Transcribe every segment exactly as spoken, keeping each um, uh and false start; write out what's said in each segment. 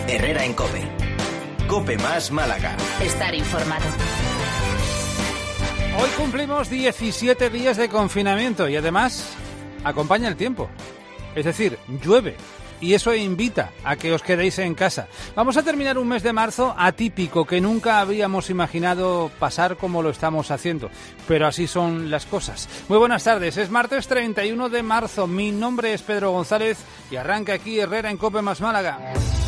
Herrera en COPE. COPE más Málaga. Estar informado. Hoy cumplimos diecisiete días de confinamiento y además acompaña el tiempo. Es decir, llueve. Y eso invita a que os quedéis en casa. Vamos a terminar un mes de marzo atípico que nunca habíamos imaginado pasar como lo estamos haciendo. Pero así son las cosas. Muy buenas tardes, es martes treinta y uno de marzo. Mi nombre es Pedro González y arranca aquí Herrera en COPE más Málaga.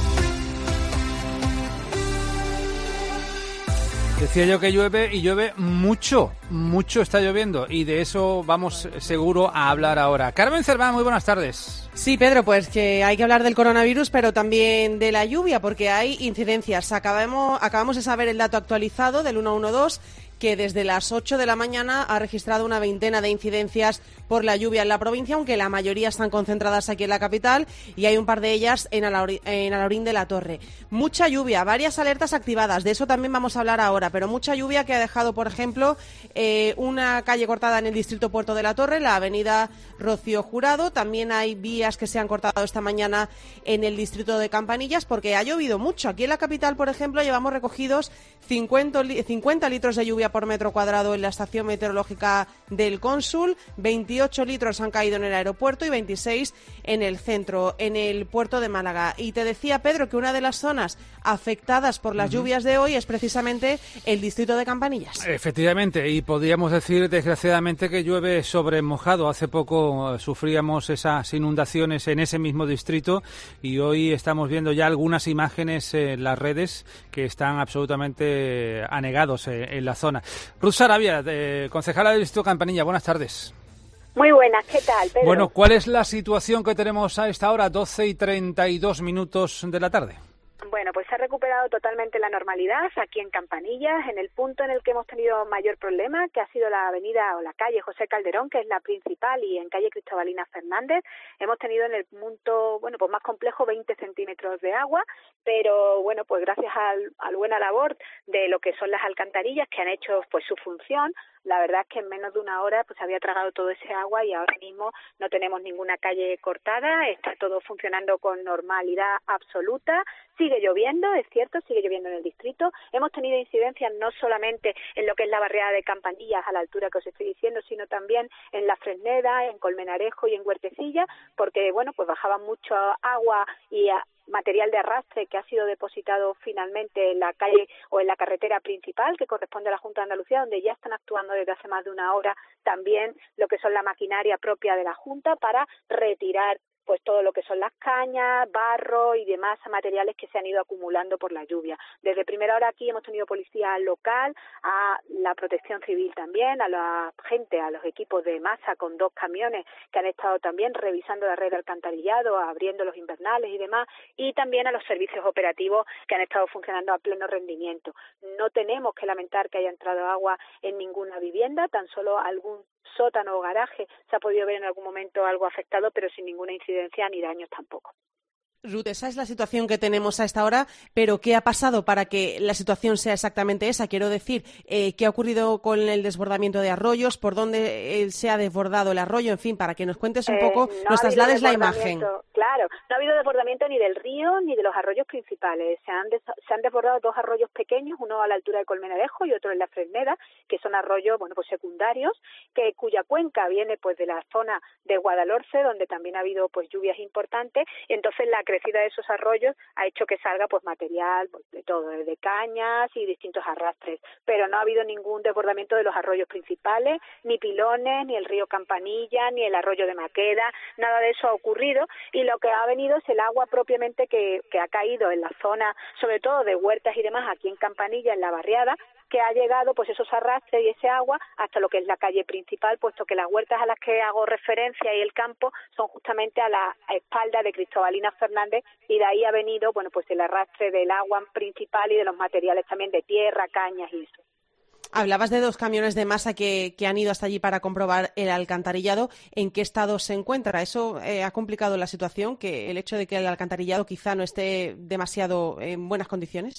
Decía yo que llueve y llueve mucho, mucho está lloviendo y de eso vamos seguro a hablar ahora. Carmen Cerván, muy buenas tardes. Sí, Pedro, pues que hay que hablar del coronavirus, pero también de la lluvia, porque hay incidencias. Acabamos, acabamos de saber el dato actualizado del ciento doce, que desde las ocho de la mañana ha registrado una veintena de incidencias por la lluvia en la provincia, aunque la mayoría están concentradas aquí en la capital y hay un par de ellas en Alaurín, en Alaurín de la Torre. Mucha lluvia, varias alertas activadas, de eso también vamos a hablar ahora, pero mucha lluvia que ha dejado, por ejemplo, eh, una calle cortada en el distrito Puerto de la Torre, la avenida Rocío Jurado. También hay vías que se han cortado esta mañana en el distrito de Campanillas porque ha llovido mucho. Aquí en la capital, por ejemplo, llevamos recogidos cincuenta, cincuenta litros de lluvia por metro cuadrado en la estación meteorológica del Cónsul, veintiocho litros han caído en el aeropuerto y veintiséis en el centro, en el puerto de Málaga. Y te decía, Pedro, que una de las zonas afectadas por las uh-huh. lluvias de hoy es precisamente el distrito de Campanillas. Efectivamente, y podríamos decir desgraciadamente que llueve sobre mojado. Hace poco uh, sufríamos esas inundaciones en ese mismo distrito y hoy estamos viendo ya algunas imágenes en las redes que están absolutamente anegados en, en la zona. Ruth Sarabia, de, concejala del distrito de Campanilla, buenas tardes. Muy buenas, ¿qué tal, Pedro? Bueno, ¿cuál es la situación que tenemos a esta hora, doce y treinta y dos minutos de la tarde? Bueno, pues se ha recuperado totalmente la normalidad aquí en Campanillas, en el punto en el que hemos tenido mayor problema, que ha sido la avenida o la calle José Calderón, que es la principal, y en calle Cristobalina Fernández. Hemos tenido en el punto, bueno, pues más complejo, veinte centímetros de agua, pero bueno, pues gracias al, a la buena labor de lo que son las alcantarillas que han hecho pues su función, la verdad es que en menos de una hora pues había tragado todo ese agua y ahora mismo no tenemos ninguna calle cortada, está todo funcionando con normalidad absoluta. Sigue lloviendo, es cierto, sigue lloviendo en el distrito. Hemos tenido incidencias no solamente en lo que es la barriada de Campanillas a la altura que os estoy diciendo, sino también en La Fresneda, en Colmenarejo y en Huertecilla, porque bueno, pues bajaba mucho agua y a, material de arrastre que ha sido depositado finalmente en la calle o en la carretera principal que corresponde a la Junta de Andalucía, donde ya están actuando desde hace más de una hora también lo que son la maquinaria propia de la Junta para retirar pues todo lo que son las cañas, barro y demás materiales que se han ido acumulando por la lluvia. Desde primera hora aquí hemos tenido policía local, a la protección civil también, a la gente, a los equipos de masa con dos camiones que han estado también revisando la red de alcantarillado, abriendo los invernales y demás, y también a los servicios operativos que han estado funcionando a pleno rendimiento. No tenemos que lamentar que haya entrado agua en ninguna vivienda, tan solo algún sótano o garaje se ha podido ver en algún momento algo afectado, pero sin ninguna incidencia ni daños tampoco. Ruth, esa es la situación que tenemos a esta hora, pero ¿qué ha pasado para que la situación sea exactamente esa? Quiero decir, eh, ¿qué ha ocurrido con el desbordamiento de arroyos? ¿Por dónde eh, se ha desbordado el arroyo? En fin, para que nos cuentes un poco, eh, no nos traslades la imagen. Claro, no ha habido desbordamiento ni del río ni de los arroyos principales. Se han, des- se han desbordado dos arroyos pequeños, uno a la altura de Colmenarejo y otro en La Fresneda, que son arroyos, bueno, pues secundarios, que cuya cuenca viene pues de la zona de Guadalhorce, donde también ha habido pues lluvias importantes, y entonces la crecida de esos arroyos ha hecho que salga pues material pues, de todo, de cañas y distintos arrastres, pero no ha habido ningún desbordamiento de los arroyos principales, ni Pilones, ni el río Campanilla, ni el arroyo de Maqueda, nada de eso ha ocurrido, y lo que ha venido es el agua propiamente que, que ha caído en la zona, sobre todo de huertas y demás, aquí en Campanilla, en la barriada, que ha llegado pues esos arrastres y ese agua hasta lo que es la calle principal, puesto que las huertas a las que hago referencia y el campo son justamente a la espalda de Cristobalina Fernández, y de ahí ha venido bueno pues el arrastre del agua principal y de los materiales también de tierra, cañas y eso. Hablabas de dos camiones de masa que, que han ido hasta allí para comprobar el alcantarillado. ¿En qué estado se encuentra? ¿Eso eh, ha complicado la situación, que el hecho de que el alcantarillado quizá no esté demasiado en buenas condiciones?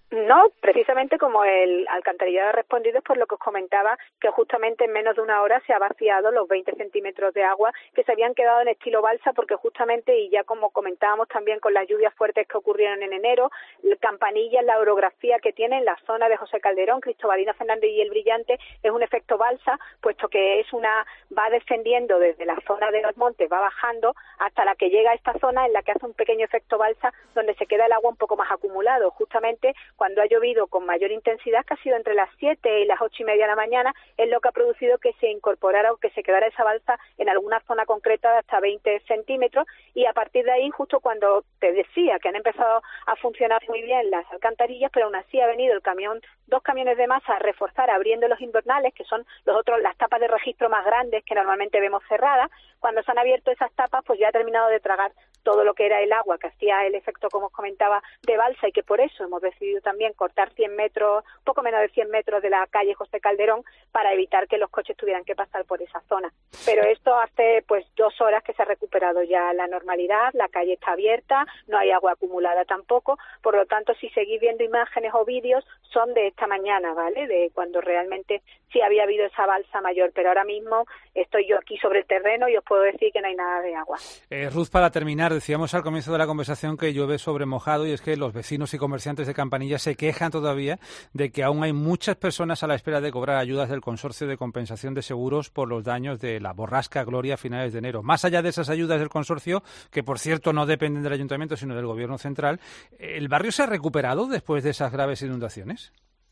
No, precisamente como el alcantarillado ha respondido, es por lo que os comentaba, que justamente en menos de una hora se ha vaciado los veinte centímetros de agua que se habían quedado en estilo balsa, porque justamente, y ya como comentábamos también con las lluvias fuertes que ocurrieron en enero, Campanillas, la orografía que tiene en la zona de José Calderón, Cristobalina Fernández y El Brillante, es un efecto balsa, puesto que es una va descendiendo desde la zona de los montes, va bajando hasta la que llega a esta zona en la que hace un pequeño efecto balsa, donde se queda el agua un poco más acumulado. Justamente cuando ha llovido con mayor intensidad, que ha sido entre las siete y las ocho y media de la mañana, es lo que ha producido que se incorporara o que se quedara esa balsa en alguna zona concreta de hasta veinte centímetros, y a partir de ahí, justo cuando te decía que han empezado a funcionar muy bien las alcantarillas, pero aún así ha venido el camión, dos camiones de masa a reforzar abriendo los invernales, que son los otros, las tapas de registro más grandes que normalmente vemos cerradas. Cuando se han abierto esas tapas, pues ya ha terminado de tragar todo lo que era el agua, que hacía el efecto, como os comentaba, de balsa, y que por eso hemos decidido también cortar cien metros, poco menos de cien metros de la calle José Calderón, para evitar que los coches tuvieran que pasar por esa zona. Pero esto hace pues dos horas que se ha recuperado ya la normalidad, la calle está abierta, no hay agua acumulada tampoco, por lo tanto, si seguís viendo imágenes o vídeos, son de esta mañana, ¿vale?, de cuando realmente sí había habido esa balsa mayor, pero ahora mismo estoy yo aquí sobre el terreno y os puedo decir que no hay nada de agua. Eh, Ruth, para terminar, decíamos al comienzo de la conversación que llueve sobre mojado, y es que los vecinos y comerciantes de Campanillas se quejan todavía de que aún hay muchas personas a la espera de cobrar ayudas del Consorcio de Compensación de Seguros por los daños de la borrasca Gloria a finales de enero. Más allá de esas ayudas del consorcio, que por cierto no dependen del ayuntamiento sino del gobierno central, ¿el barrio se ha recuperado después de esas graves inundaciones?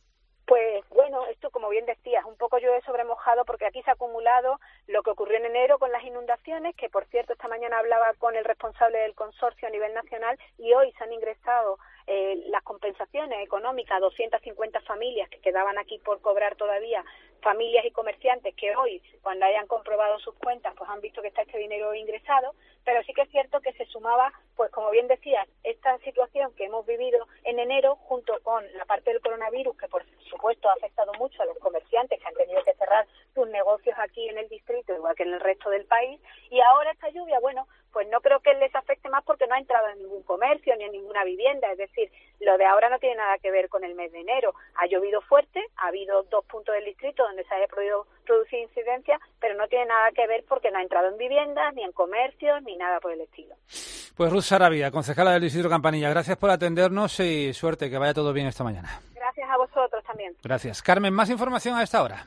Pues bueno, esto como bien decías, un poco llueve sobre mojado, porque aquí se ha acumulado lo que ocurrió en enero con las inundaciones, que por cierto esta mañana hablaba con el responsable del consorcio a nivel nacional, y hoy se han ingresado eh, las compensaciones económicas a doscientas cincuenta familias que quedaban aquí por cobrar todavía, familias y comerciantes que hoy, cuando hayan comprobado sus cuentas, pues han visto que está este dinero ingresado. Pero sí que es cierto que se sumaba, pues como bien decías, esta situación que hemos vivido en enero, junto con la parte del coronavirus, que por supuesto ha afectado mucho a los comerciantes que han tenido que cerrar sus negocios aquí en el distrito, igual que en el resto del país, y ahora esta lluvia, bueno, pues no creo que les afecte más, porque no ha entrado en ningún comercio ni en ninguna vivienda. Es decir, lo de ahora no tiene nada que ver con el mes de enero. Ha llovido fuerte, ha habido dos puntos del distrito donde se haya podido producir incidencia, pero no tiene nada que ver porque no ha entrado en viviendas, ni en comercios, ni nada por el estilo. Pues Ruth Saravia, concejala del distrito Campanilla, gracias por atendernos y suerte, que vaya todo bien esta mañana. Gracias a vosotros también. Gracias. Carmen, más información a esta hora.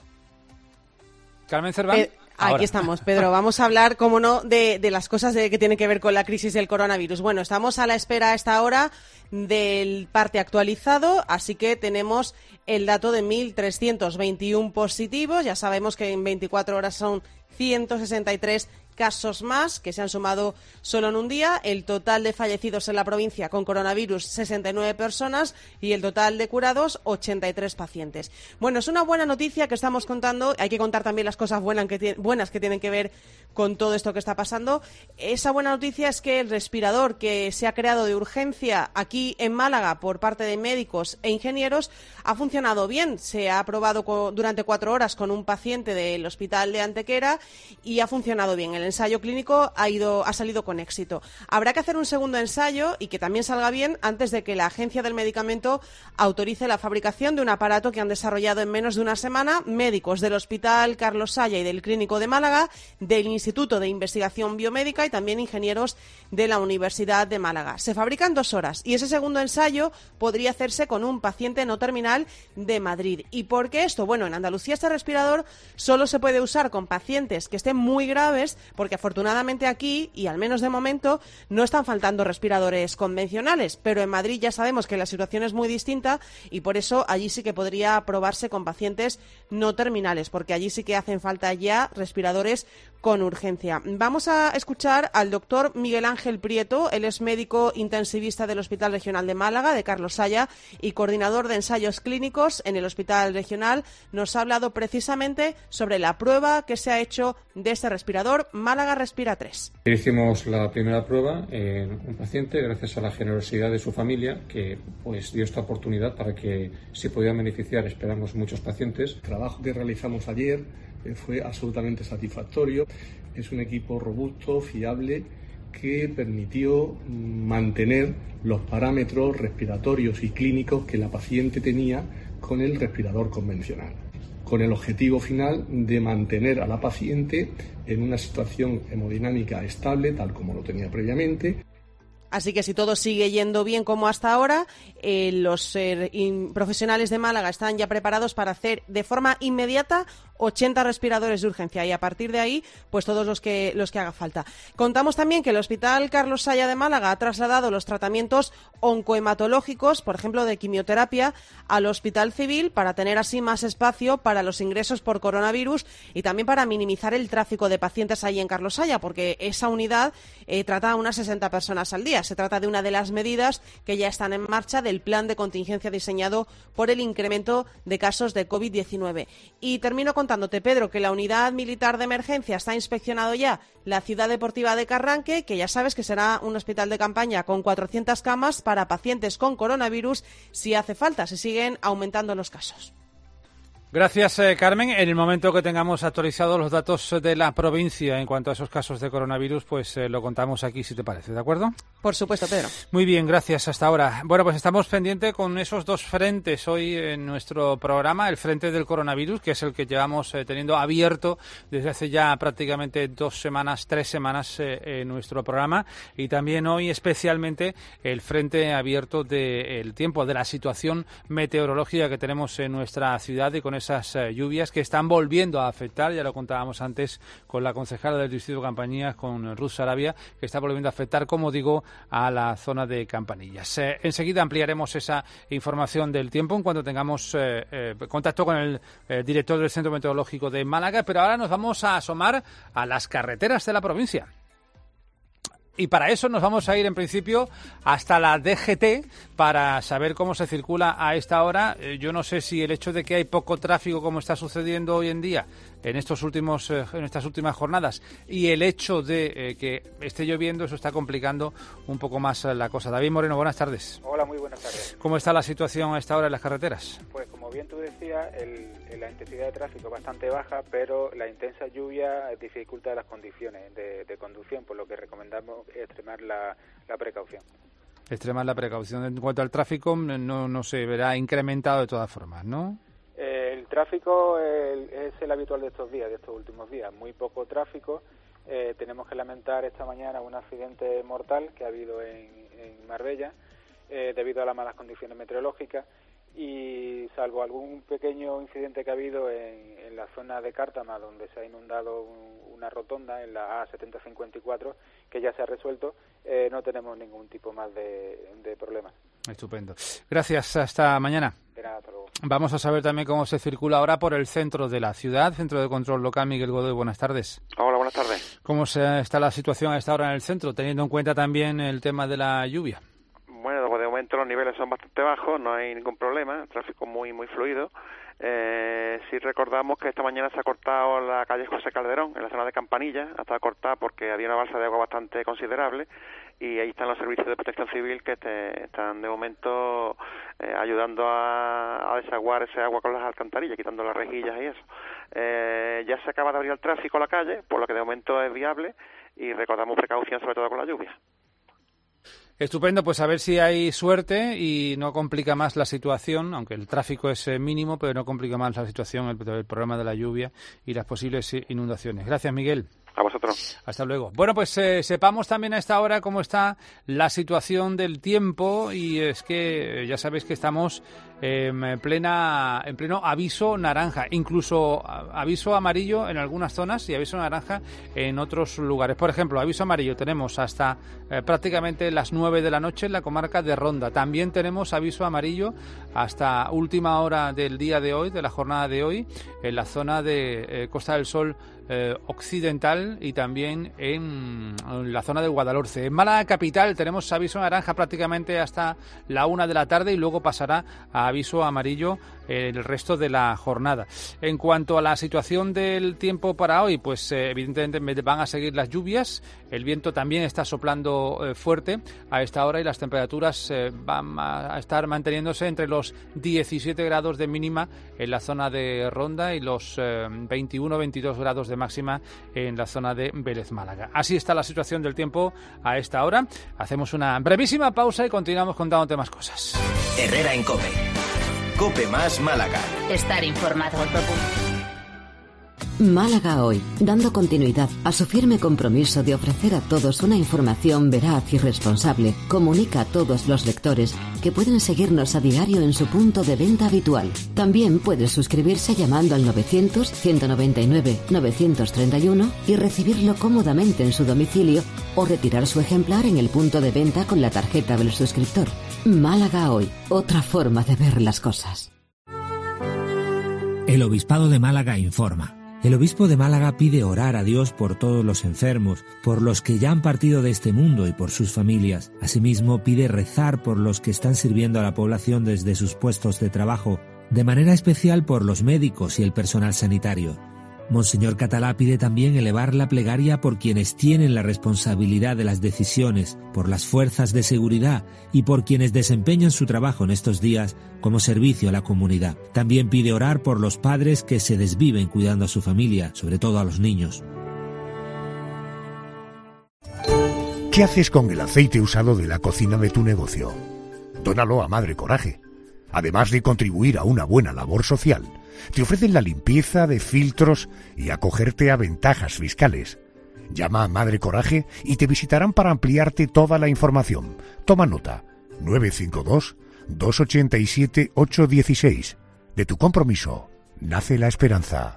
Carmen Cerván. Eh... Ahora. Aquí estamos, Pedro. Vamos a hablar, como no, de, de las cosas de, que tienen que ver con la crisis del coronavirus. Bueno, estamos a la espera a esta hora del parte actualizado, así que tenemos el dato de mil trescientos veintiuno positivos. Ya sabemos que en veinticuatro horas son ciento sesenta y tres casos más que se han sumado solo en un día. El total de fallecidos en la provincia con coronavirus, sesenta y nueve personas, y el total de curados, ochenta y tres pacientes. Bueno, es una buena noticia que estamos contando. Hay que contar también las cosas buenas que, buenas que tienen que ver con todo esto que está pasando. Esa buena noticia es que el respirador que se ha creado de urgencia aquí en Málaga por parte de médicos e ingenieros ha funcionado bien. Se ha probado durante cuatro horas con un paciente del hospital de Antequera y ha funcionado bien. El ensayo clínico ha ido, ha salido con éxito. Habrá que hacer un segundo ensayo y que también salga bien antes de que la Agencia del Medicamento autorice la fabricación de un aparato que han desarrollado en menos de una semana médicos del Hospital Carlos Saya y del Clínico de Málaga, del Instituto de Investigación Biomédica y también ingenieros de la Universidad de Málaga. Se fabrica en dos horas y ese segundo ensayo podría hacerse con un paciente no terminal de Madrid. ¿Y por qué esto? Bueno, en Andalucía este respirador solo se puede usar con pacientes que estén muy graves, porque afortunadamente aquí, y al menos de momento, no están faltando respiradores convencionales, pero en Madrid ya sabemos que la situación es muy distinta y por eso allí sí que podría probarse con pacientes no terminales, porque allí sí que hacen falta ya respiradores con urgencia. Vamos a escuchar al doctor Miguel Ángel Prieto. Él es médico intensivista del Hospital Regional de Málaga, de Carlos Saya, y coordinador de ensayos clínicos en el Hospital Regional. Nos ha hablado precisamente sobre la prueba que se ha hecho de este respirador Málaga Respira tres. Hicimos la primera prueba en un paciente gracias a la generosidad de su familia, que pues dio esta oportunidad para que se pudieran beneficiar, esperamos, muchos pacientes. El trabajo que realizamos ayer fue absolutamente satisfactorio. Es un equipo robusto, fiable, que permitió mantener los parámetros respiratorios y clínicos que la paciente tenía con el respirador convencional, con el objetivo final de mantener a la paciente en una situación hemodinámica estable, tal como lo tenía previamente. Así que si todo sigue yendo bien como hasta ahora, eh, los eh, in, profesionales de Málaga están ya preparados para hacer de forma inmediata ochenta respiradores de urgencia y a partir de ahí, pues todos los que los que haga falta. Contamos también que el Hospital Carlos Saya de Málaga ha trasladado los tratamientos oncohematológicos, por ejemplo, de quimioterapia, al Hospital Civil para tener así más espacio para los ingresos por coronavirus y también para minimizar el tráfico de pacientes ahí en Carlos Saya, porque esa unidad eh, trata a unas sesenta personas al día. Se trata de una de las medidas que ya están en marcha del plan de contingencia diseñado por el incremento de casos de COVID diecinueve. Y termino con contándote, Pedro, que la unidad militar de emergencias ha inspeccionado ya la ciudad deportiva de Carranque, que ya sabes que será un hospital de campaña con cuatrocientas camas para pacientes con coronavirus si hace falta, si siguen aumentando los casos. Gracias, eh, Carmen. En el momento que tengamos actualizados los datos de la provincia en cuanto a esos casos de coronavirus, pues eh, lo contamos aquí, si te parece, ¿de acuerdo? Por supuesto, Pedro. Muy bien, gracias. Hasta ahora. Bueno, pues estamos pendientes con esos dos frentes hoy en nuestro programa. El frente del coronavirus, que es el que llevamos eh, teniendo abierto desde hace ya prácticamente dos semanas, tres semanas eh, en nuestro programa. Y también hoy especialmente el frente abierto del tiempo, de la situación meteorológica que tenemos en nuestra ciudad y con esas uh, lluvias que están volviendo a afectar, ya lo contábamos antes con la concejala del distrito de Campanillas, con Ruth Sarabia, que está volviendo a afectar, como digo, a la zona de Campanillas. Eh, enseguida ampliaremos esa información del tiempo en cuanto tengamos eh, eh, contacto con el eh, director del Centro Meteorológico de Málaga, pero ahora nos vamos a asomar a las carreteras de la provincia. Y para eso nos vamos a ir, en principio, hasta la D G T para saber cómo se circula a esta hora. Eh, yo no sé si el hecho de que hay poco tráfico, como está sucediendo hoy en día, en estos últimos, eh, en estas últimas jornadas, y el hecho de eh, que esté lloviendo, eso está complicando un poco más la cosa. David Moreno, buenas tardes. Hola, muy buenas tardes. ¿Cómo está la situación a esta hora en las carreteras? Pues como bien tú decías, el, la intensidad de tráfico es bastante baja, pero la intensa lluvia dificulta las condiciones de, de conducción, por lo que recomendamos extremar la, la precaución. Extremar la precaución. En cuanto al tráfico, no, no se verá incrementado de todas formas, ¿no? Eh, el tráfico el, es el habitual de estos días, de estos últimos días. Muy poco tráfico. Eh, tenemos que lamentar esta mañana un accidente mortal que ha habido en, en Marbella eh, debido a las malas condiciones meteorológicas. Y salvo algún pequeño incidente que ha habido en, en la zona de Cártama, donde se ha inundado un, una rotonda en la A setenta cincuenta y cuatro, que ya se ha resuelto, eh, no tenemos ningún tipo más de, de problemas. Estupendo. Gracias, hasta mañana. De nada, hasta luego. Vamos a saber también cómo se circula ahora por el centro de la ciudad, Centro de Control Local. Miguel Godoy, buenas tardes. Hola, buenas tardes. ¿Cómo se, está la situación a esta hora en el centro, teniendo en cuenta también el tema de la lluvia? Bueno, de momento los niveles son bastante bajos, no hay ningún problema, el tráfico muy muy fluido. Eh, sí recordamos que esta mañana se ha cortado la calle José Calderón, en la zona de Campanilla, ha estado cortada porque había una balsa de agua bastante considerable y ahí están los servicios de protección civil que te, están de momento eh, ayudando a, a desaguar ese agua con las alcantarillas, quitando las rejillas y eso. Eh, ya se acaba de abrir el tráfico a la calle, por lo que de momento es viable y recordamos precaución sobre todo con la lluvia. Estupendo, pues a ver si hay suerte y no complica más la situación, aunque el tráfico es mínimo, pero no complica más la situación, el, el problema de la lluvia y las posibles inundaciones. Gracias, Miguel. A vosotros. Hasta luego. Bueno, pues eh, sepamos también a esta hora cómo está la situación del tiempo y es que eh, ya sabéis que estamos eh, en plena en pleno aviso naranja, incluso aviso amarillo en algunas zonas y aviso naranja en otros lugares. Por ejemplo, aviso amarillo tenemos hasta eh, prácticamente las nueve de la noche en la comarca de Ronda. También tenemos aviso amarillo hasta última hora del día de hoy, de la jornada de hoy, en la zona de eh, Costa del Sol Eh, occidental y también en, en la zona del Guadalhorce. En Málaga capital tenemos aviso naranja prácticamente hasta la una de la tarde y luego pasará a aviso amarillo el resto de la jornada. En cuanto a la situación del tiempo para hoy, pues eh, evidentemente van a seguir las lluvias, el viento también está soplando eh, fuerte a esta hora y las temperaturas eh, van a estar manteniéndose entre los diecisiete grados de mínima en la zona de Ronda y los eh, veintiuno veintidós grados de máxima en la zona de Vélez Málaga. Así está la situación del tiempo a esta hora. Hacemos una brevísima pausa y continuamos contándote más cosas. Herrera en COPE. COPE más Málaga. Estar informado. Málaga Hoy, dando continuidad a su firme compromiso de ofrecer a todos una información veraz y responsable, comunica a todos los lectores que pueden seguirnos a diario en su punto de venta habitual. También puede suscribirse llamando al novecientos, ciento noventa y nueve, novecientos treinta y uno y recibirlo cómodamente en su domicilio o retirar su ejemplar en el punto de venta con la tarjeta del suscriptor. Málaga Hoy, otra forma de ver las cosas. El Obispado de Málaga informa. El obispo de Málaga pide orar a Dios por todos los enfermos, por los que ya han partido de este mundo y por sus familias. Asimismo, pide rezar por los que están sirviendo a la población desde sus puestos de trabajo, de manera especial por los médicos y el personal sanitario. Monseñor Catalá pide también elevar la plegaria por quienes tienen la responsabilidad de las decisiones, por las fuerzas de seguridad y por quienes desempeñan su trabajo en estos días como servicio a la comunidad. También pide orar por los padres que se desviven cuidando a su familia, sobre todo a los niños. ¿Qué haces con el aceite usado de la cocina de tu negocio? Dónalo a Madre Coraje. Además de contribuir a una buena labor social, te ofrecen la limpieza de filtros y acogerte a ventajas fiscales. Llama a Madre Coraje y te visitarán para ampliarte toda la información. Toma nota: nueve cinco dos, dos ocho siete, ocho uno seis. De tu compromiso nace la esperanza.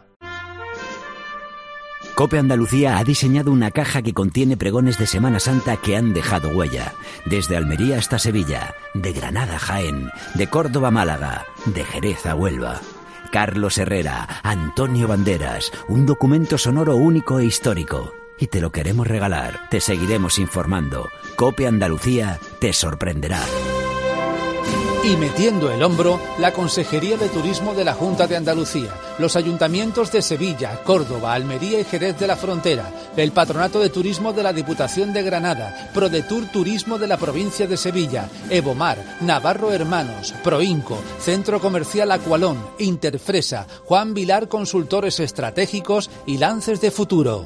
COPE Andalucía ha diseñado una caja que contiene pregones de Semana Santa que han dejado huella. Desde Almería hasta Sevilla, de Granada a Jaén, de Córdoba a Málaga, de Jerez a Huelva. Carlos Herrera, Antonio Banderas, un documento sonoro único e histórico. Y te lo queremos regalar, te seguiremos informando. COPE Andalucía te sorprenderá. Y metiendo el hombro, la Consejería de Turismo de la Junta de Andalucía, los ayuntamientos de Sevilla, Córdoba, Almería y Jerez de la Frontera, el Patronato de Turismo de la Diputación de Granada, ProDetour Turismo de la Provincia de Sevilla, Evomar, Navarro Hermanos, Proinco, Centro Comercial Acualón, Interfresa, Juan Vilar Consultores Estratégicos y Lances de Futuro.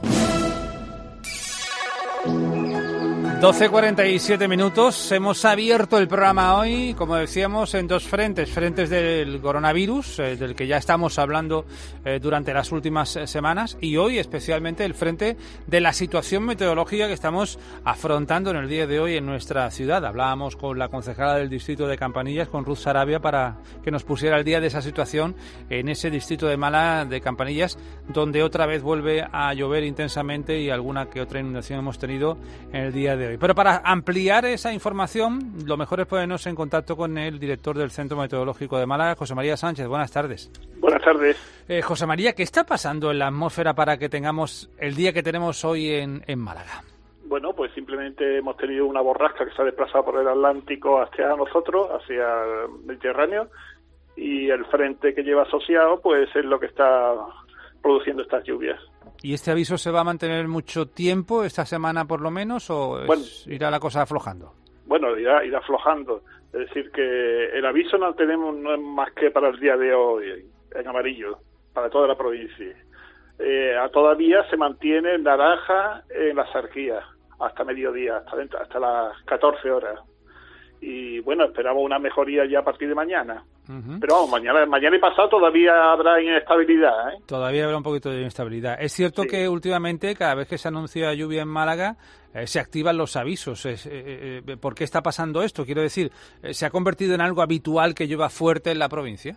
doce cuarenta y siete minutos, hemos abierto el programa hoy, como decíamos, en dos frentes, frentes del coronavirus, eh, del que ya estamos hablando eh, durante las últimas eh, semanas, y hoy especialmente el frente de la situación meteorológica que estamos afrontando en el día de hoy en nuestra ciudad. Hablábamos con la concejala del distrito de Campanillas, con Ruth Sarabia, para que nos pusiera al día de esa situación en ese distrito de Málaga de Campanillas, donde otra vez vuelve a llover intensamente y alguna que otra inundación hemos tenido en el día de hoy. Pero para ampliar esa información, lo mejor es ponernos en contacto con el director del Centro Meteorológico de Málaga, José María Sánchez. Buenas tardes. Buenas tardes. Eh, José María, ¿qué está pasando en la atmósfera para que tengamos el día que tenemos hoy en, en Málaga? Bueno, pues simplemente hemos tenido una borrasca que se ha desplazado por el Atlántico hacia nosotros, hacia el Mediterráneo, y el frente que lleva asociado pues es lo que está produciendo estas lluvias. ¿Y este aviso se va a mantener mucho tiempo, esta semana por lo menos, o es, bueno, irá la cosa aflojando? Bueno, irá, irá aflojando. Es decir, que el aviso no tenemos no es más que para el día de hoy, en amarillo, para toda la provincia. Eh, todavía se mantiene en naranja en la Sarquía, hasta mediodía, hasta, dentro, hasta las catorce horas. Y bueno, esperamos una mejoría ya a partir de mañana. Uh-huh. Pero vamos, mañana, mañana y pasado todavía habrá inestabilidad, ¿eh? Todavía habrá un poquito de inestabilidad. Es cierto sí. que últimamente, cada vez que se anuncia lluvia en Málaga, eh, se activan los avisos. Es, eh, eh, ¿Por qué está pasando esto? Quiero decir, eh, ¿se ha convertido en algo habitual que llueva fuerte en la provincia?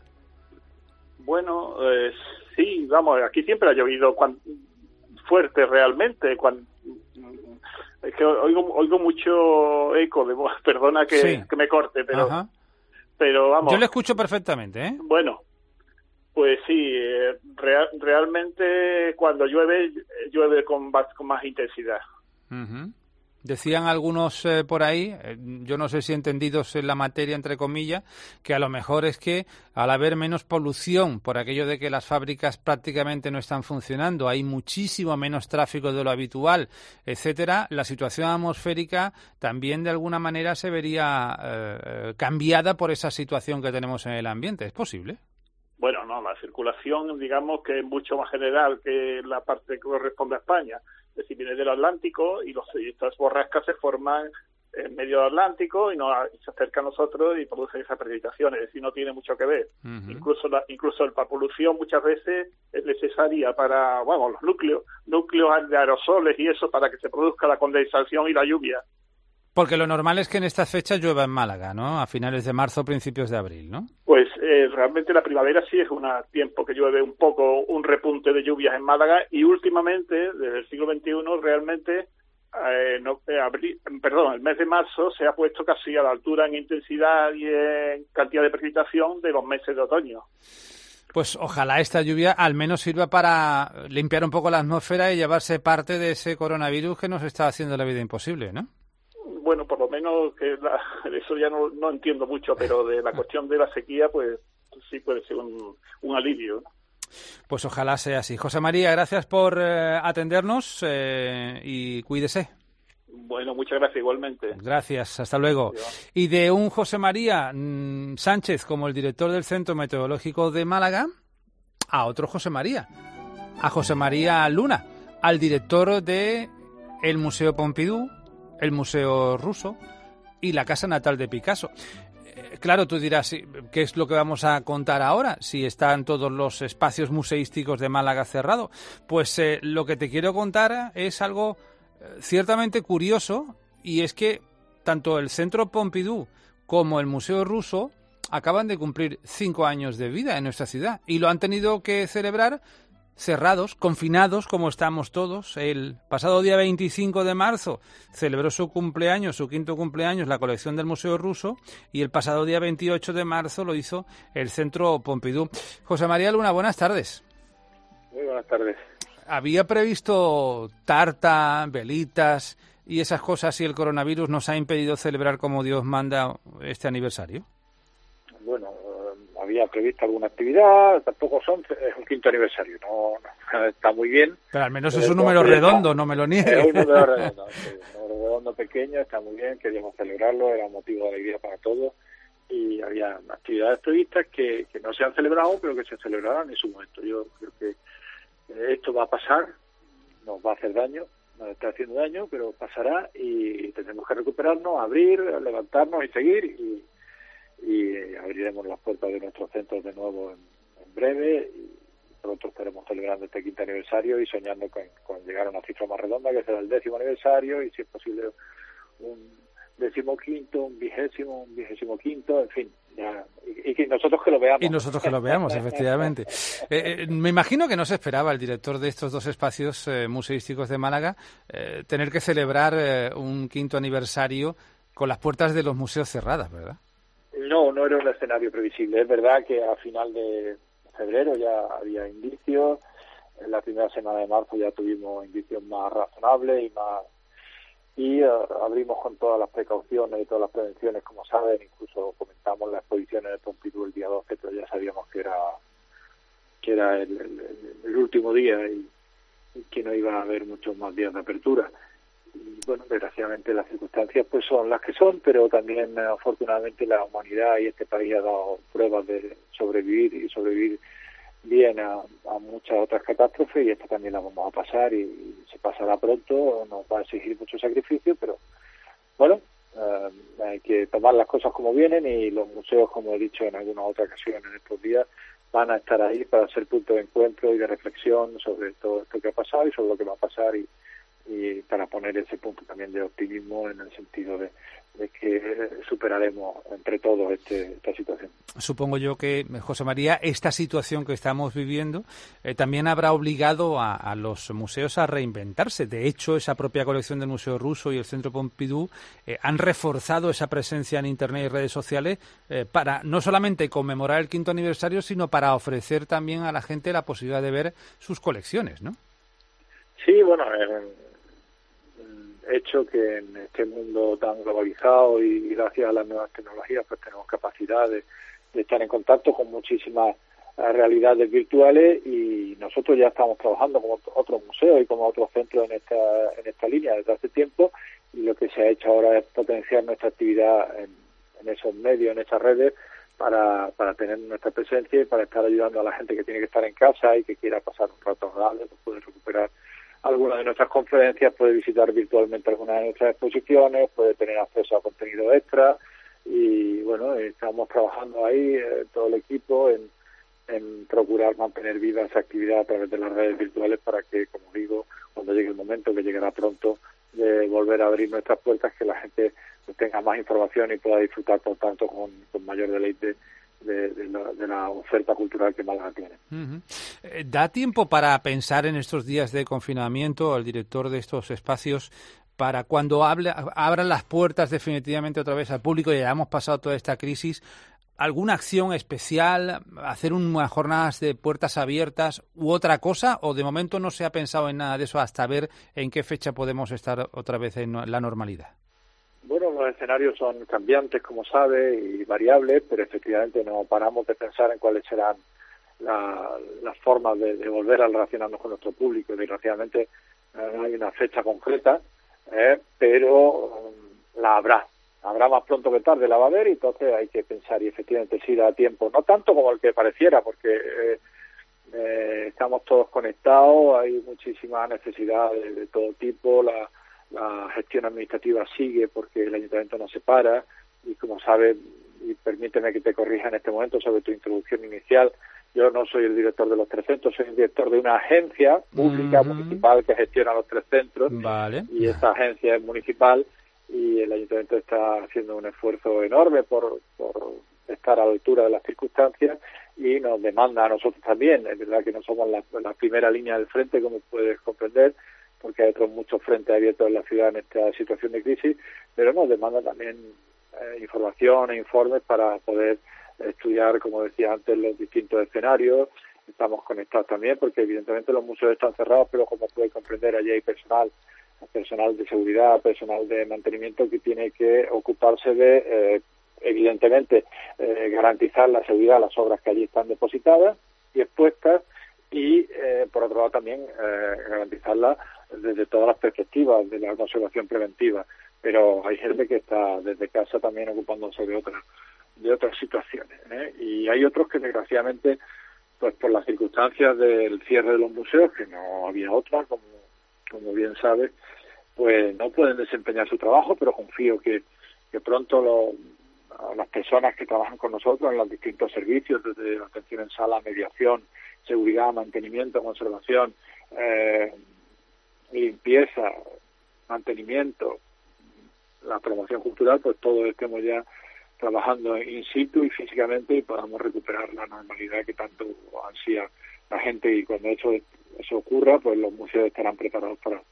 Bueno, eh, sí, vamos, aquí siempre ha llovido cuan, fuerte realmente. Cuan, es que oigo, oigo mucho eco, de voz, perdona que, sí. que me corte, pero... Ajá. Pero vamos. Yo le escucho perfectamente, ¿eh? Bueno, pues sí, eh, real, realmente cuando llueve, llueve con, con más intensidad. Uh-huh. Decían algunos eh, por ahí, eh, yo no sé si entendidos en la materia, entre comillas, que a lo mejor es que al haber menos polución, por aquello de que las fábricas prácticamente no están funcionando, hay muchísimo menos tráfico de lo habitual, etcétera, la situación atmosférica también de alguna manera se vería eh, cambiada por esa situación que tenemos en el ambiente. ¿Es posible? Bueno, no, la circulación, digamos que es mucho más general que la parte que corresponde a España. Es decir, viene del Atlántico y, los, y estas borrascas se forman en medio del Atlántico y, no, y se acercan a nosotros y producen esas precipitaciones. Es decir, no tiene mucho que ver. Uh-huh. Incluso la, incluso la polución muchas veces es necesaria para, bueno, los núcleos, núcleos de aerosoles y eso para que se produzca la condensación y la lluvia. Porque lo normal es que en estas fechas llueva en Málaga, ¿no? A finales de marzo, principios de abril, ¿no? Pues eh, realmente la primavera sí es un tiempo que llueve un poco, un repunte de lluvias en Málaga y últimamente, desde el siglo veintiuno, realmente, eh, no, eh, abril, perdón, el mes de marzo se ha puesto casi a la altura en intensidad y en cantidad de precipitación de los meses de otoño. Pues ojalá esta lluvia al menos sirva para limpiar un poco la atmósfera y llevarse parte de ese coronavirus que nos está haciendo la vida imposible, ¿no? Bueno, por lo menos que la, eso ya no, no entiendo mucho, pero de la cuestión de la sequía, pues sí puede ser un, un alivio, ¿no? Pues ojalá sea así. José María, gracias por eh, atendernos eh, y cuídese. Bueno, muchas gracias igualmente. Gracias, hasta luego. Sí, y de un José María mmm, Sánchez como el director del Centro Meteorológico de Málaga, a otro José María, a José María Luna, al director de el Museo Pompidou, el Museo Ruso y la casa natal de Picasso. Eh, claro, tú dirás, ¿qué es lo que vamos a contar ahora? Si están todos los espacios museísticos de Málaga cerrados. Pues eh, lo que te quiero contar es algo eh, ciertamente curioso, y es que tanto el Centro Pompidou como el Museo Ruso acaban de cumplir cinco años de vida en nuestra ciudad y lo han tenido que celebrar cerrados, confinados, como estamos todos. El pasado día veinticinco de marzo celebró su cumpleaños, su quinto cumpleaños, la colección del Museo Ruso, y el pasado día veintiocho de marzo lo hizo el Centro Pompidou. José María Luna, buenas tardes. Muy buenas tardes. ¿Había previsto tarta, velitas y esas cosas y el coronavirus nos ha impedido celebrar como Dios manda este aniversario? Bueno, había previsto alguna actividad, tampoco son, es un quinto aniversario, no, no está muy bien. Pero al menos es un número redondo, no me lo niegues. Es un número redondo, sí, un número redondo pequeño, está muy bien, queríamos celebrarlo, era un motivo de alegría para todos y había actividades previstas que, que no se han celebrado, pero que se celebrarán en su momento. Yo creo que esto va a pasar, nos va a hacer daño, nos está haciendo daño, pero pasará y tendremos que recuperarnos, abrir, levantarnos y seguir y y abriremos las puertas de nuestros centros de nuevo en, en breve y pronto estaremos celebrando este quinto aniversario y soñando con, con llegar a una cifra más redonda que será el décimo aniversario y si es posible un décimo quinto, un vigésimo, un vigésimo quinto, en fin, ya, y, y que nosotros que lo veamos. Y nosotros que lo veamos, efectivamente. Eh, eh, me imagino que no se esperaba el director de estos dos espacios eh, museísticos de Málaga eh, tener que celebrar eh, un quinto aniversario con las puertas de los museos cerradas, ¿verdad? No, no era un escenario previsible. Es verdad que a final de febrero ya había indicios, en la primera semana de marzo ya tuvimos indicios más razonables y más y uh, abrimos con todas las precauciones y todas las prevenciones, como saben, incluso comentamos la exposición en el Pompidou el día doce, pero ya sabíamos que era que era el, el, el último día y, y que no iba a haber muchos más días de apertura. Y bueno, desgraciadamente las circunstancias pues son las que son, pero también afortunadamente la humanidad y este país ha dado pruebas de sobrevivir y sobrevivir bien a, a muchas otras catástrofes y esta también la vamos a pasar y, y se pasará pronto, nos va a exigir mucho sacrificio, pero bueno, eh, hay que tomar las cosas como vienen y los museos, como he dicho en alguna otra ocasión en estos días, van a estar ahí para ser punto de encuentro y de reflexión sobre todo esto que ha pasado y sobre lo que va a pasar y y para poner ese punto también de optimismo en el sentido de, de que superaremos entre todos este, esta situación. Supongo yo que, José María, esta situación que estamos viviendo eh, también habrá obligado a, a los museos a reinventarse. De hecho, esa propia colección del Museo Ruso y el Centro Pompidou eh, han reforzado esa presencia en Internet y redes sociales eh, para no solamente conmemorar el quinto aniversario, sino para ofrecer también a la gente la posibilidad de ver sus colecciones, ¿no? Sí, bueno, eh, hecho que en este mundo tan globalizado y gracias a las nuevas tecnologías pues tenemos capacidad de, de estar en contacto con muchísimas realidades virtuales, y nosotros ya estamos trabajando como otros museos y como otros centros en esta en esta línea desde hace tiempo, y lo que se ha hecho ahora es potenciar nuestra actividad en, en esos medios, en esas redes, para, para tener nuestra presencia y para estar ayudando a la gente que tiene que estar en casa y que quiera pasar un rato agradable, pues puede recuperar algunas de nuestras conferencias, puede visitar virtualmente algunas de nuestras exposiciones, puede tener acceso a contenido extra, y bueno, estamos trabajando ahí eh, todo el equipo en en procurar mantener viva esa actividad a través de las redes virtuales para que, como digo, cuando llegue el momento, que llegará pronto, de volver a abrir nuestras puertas, que la gente tenga más información y pueda disfrutar, por tanto, con, con mayor deleite de, de, la, de la oferta cultural que Málaga tiene. Uh-huh. ¿Da tiempo para pensar en estos días de confinamiento al director de estos espacios, para cuando hable, abran las puertas definitivamente otra vez al público y hayamos pasado toda esta crisis, alguna acción especial, hacer unas jornadas de puertas abiertas u otra cosa, o de momento no se ha pensado en nada de eso hasta ver en qué fecha podemos estar otra vez en la normalidad? Bueno, los escenarios son cambiantes, como sabe, y variables, pero efectivamente no paramos de pensar en cuáles serán la, las formas de, de volver a relacionarnos con nuestro público. Desgraciadamente eh, no hay una fecha concreta, eh, pero um, la habrá. Habrá más pronto que tarde, la va a haber, y entonces hay que pensar, y efectivamente sí da tiempo, no tanto como el que pareciera, porque eh, eh, estamos todos conectados, hay muchísima necesidad de, de todo tipo, la, la gestión administrativa sigue porque el ayuntamiento no se para, y como sabes, y permíteme que te corrija en este momento sobre tu introducción inicial, yo no soy el director de los tres centros, soy el director de una agencia pública, uh-huh. municipal, que gestiona los tres centros, vale. Y esta agencia es municipal, y el ayuntamiento está haciendo un esfuerzo enorme por, por estar a la altura de las circunstancias, y nos demanda a nosotros también. Es verdad que no somos la, la primera línea del frente, como puedes comprender, porque hay otros muchos frentes abiertos en la ciudad en esta situación de crisis, pero nos demanda también eh, información e informes para poder estudiar, como decía antes, los distintos escenarios. Estamos conectados también porque evidentemente los museos están cerrados, pero como puede comprender, allí hay personal personal de seguridad, personal de mantenimiento que tiene que ocuparse de, eh, evidentemente, eh, garantizar la seguridad de las obras que allí están depositadas y expuestas, y, eh, por otro lado, también eh, garantizarla desde todas las perspectivas de la conservación preventiva. Pero hay gente que está desde casa también ocupándose de otras de otras situaciones, ¿eh? Y hay otros que, desgraciadamente, pues por las circunstancias del cierre de los museos, que no había otra, como como bien sabes, pues no pueden desempeñar su trabajo, pero confío que, que pronto lo, las personas que trabajan con nosotros en los distintos servicios, desde atención en sala, mediación, seguridad, mantenimiento, conservación, eh, limpieza, mantenimiento, la promoción cultural, pues todos estemos ya trabajando in situ y físicamente, y podamos recuperar la normalidad que tanto ansía la gente. Y cuando eso eso ocurra, pues los museos estarán preparados para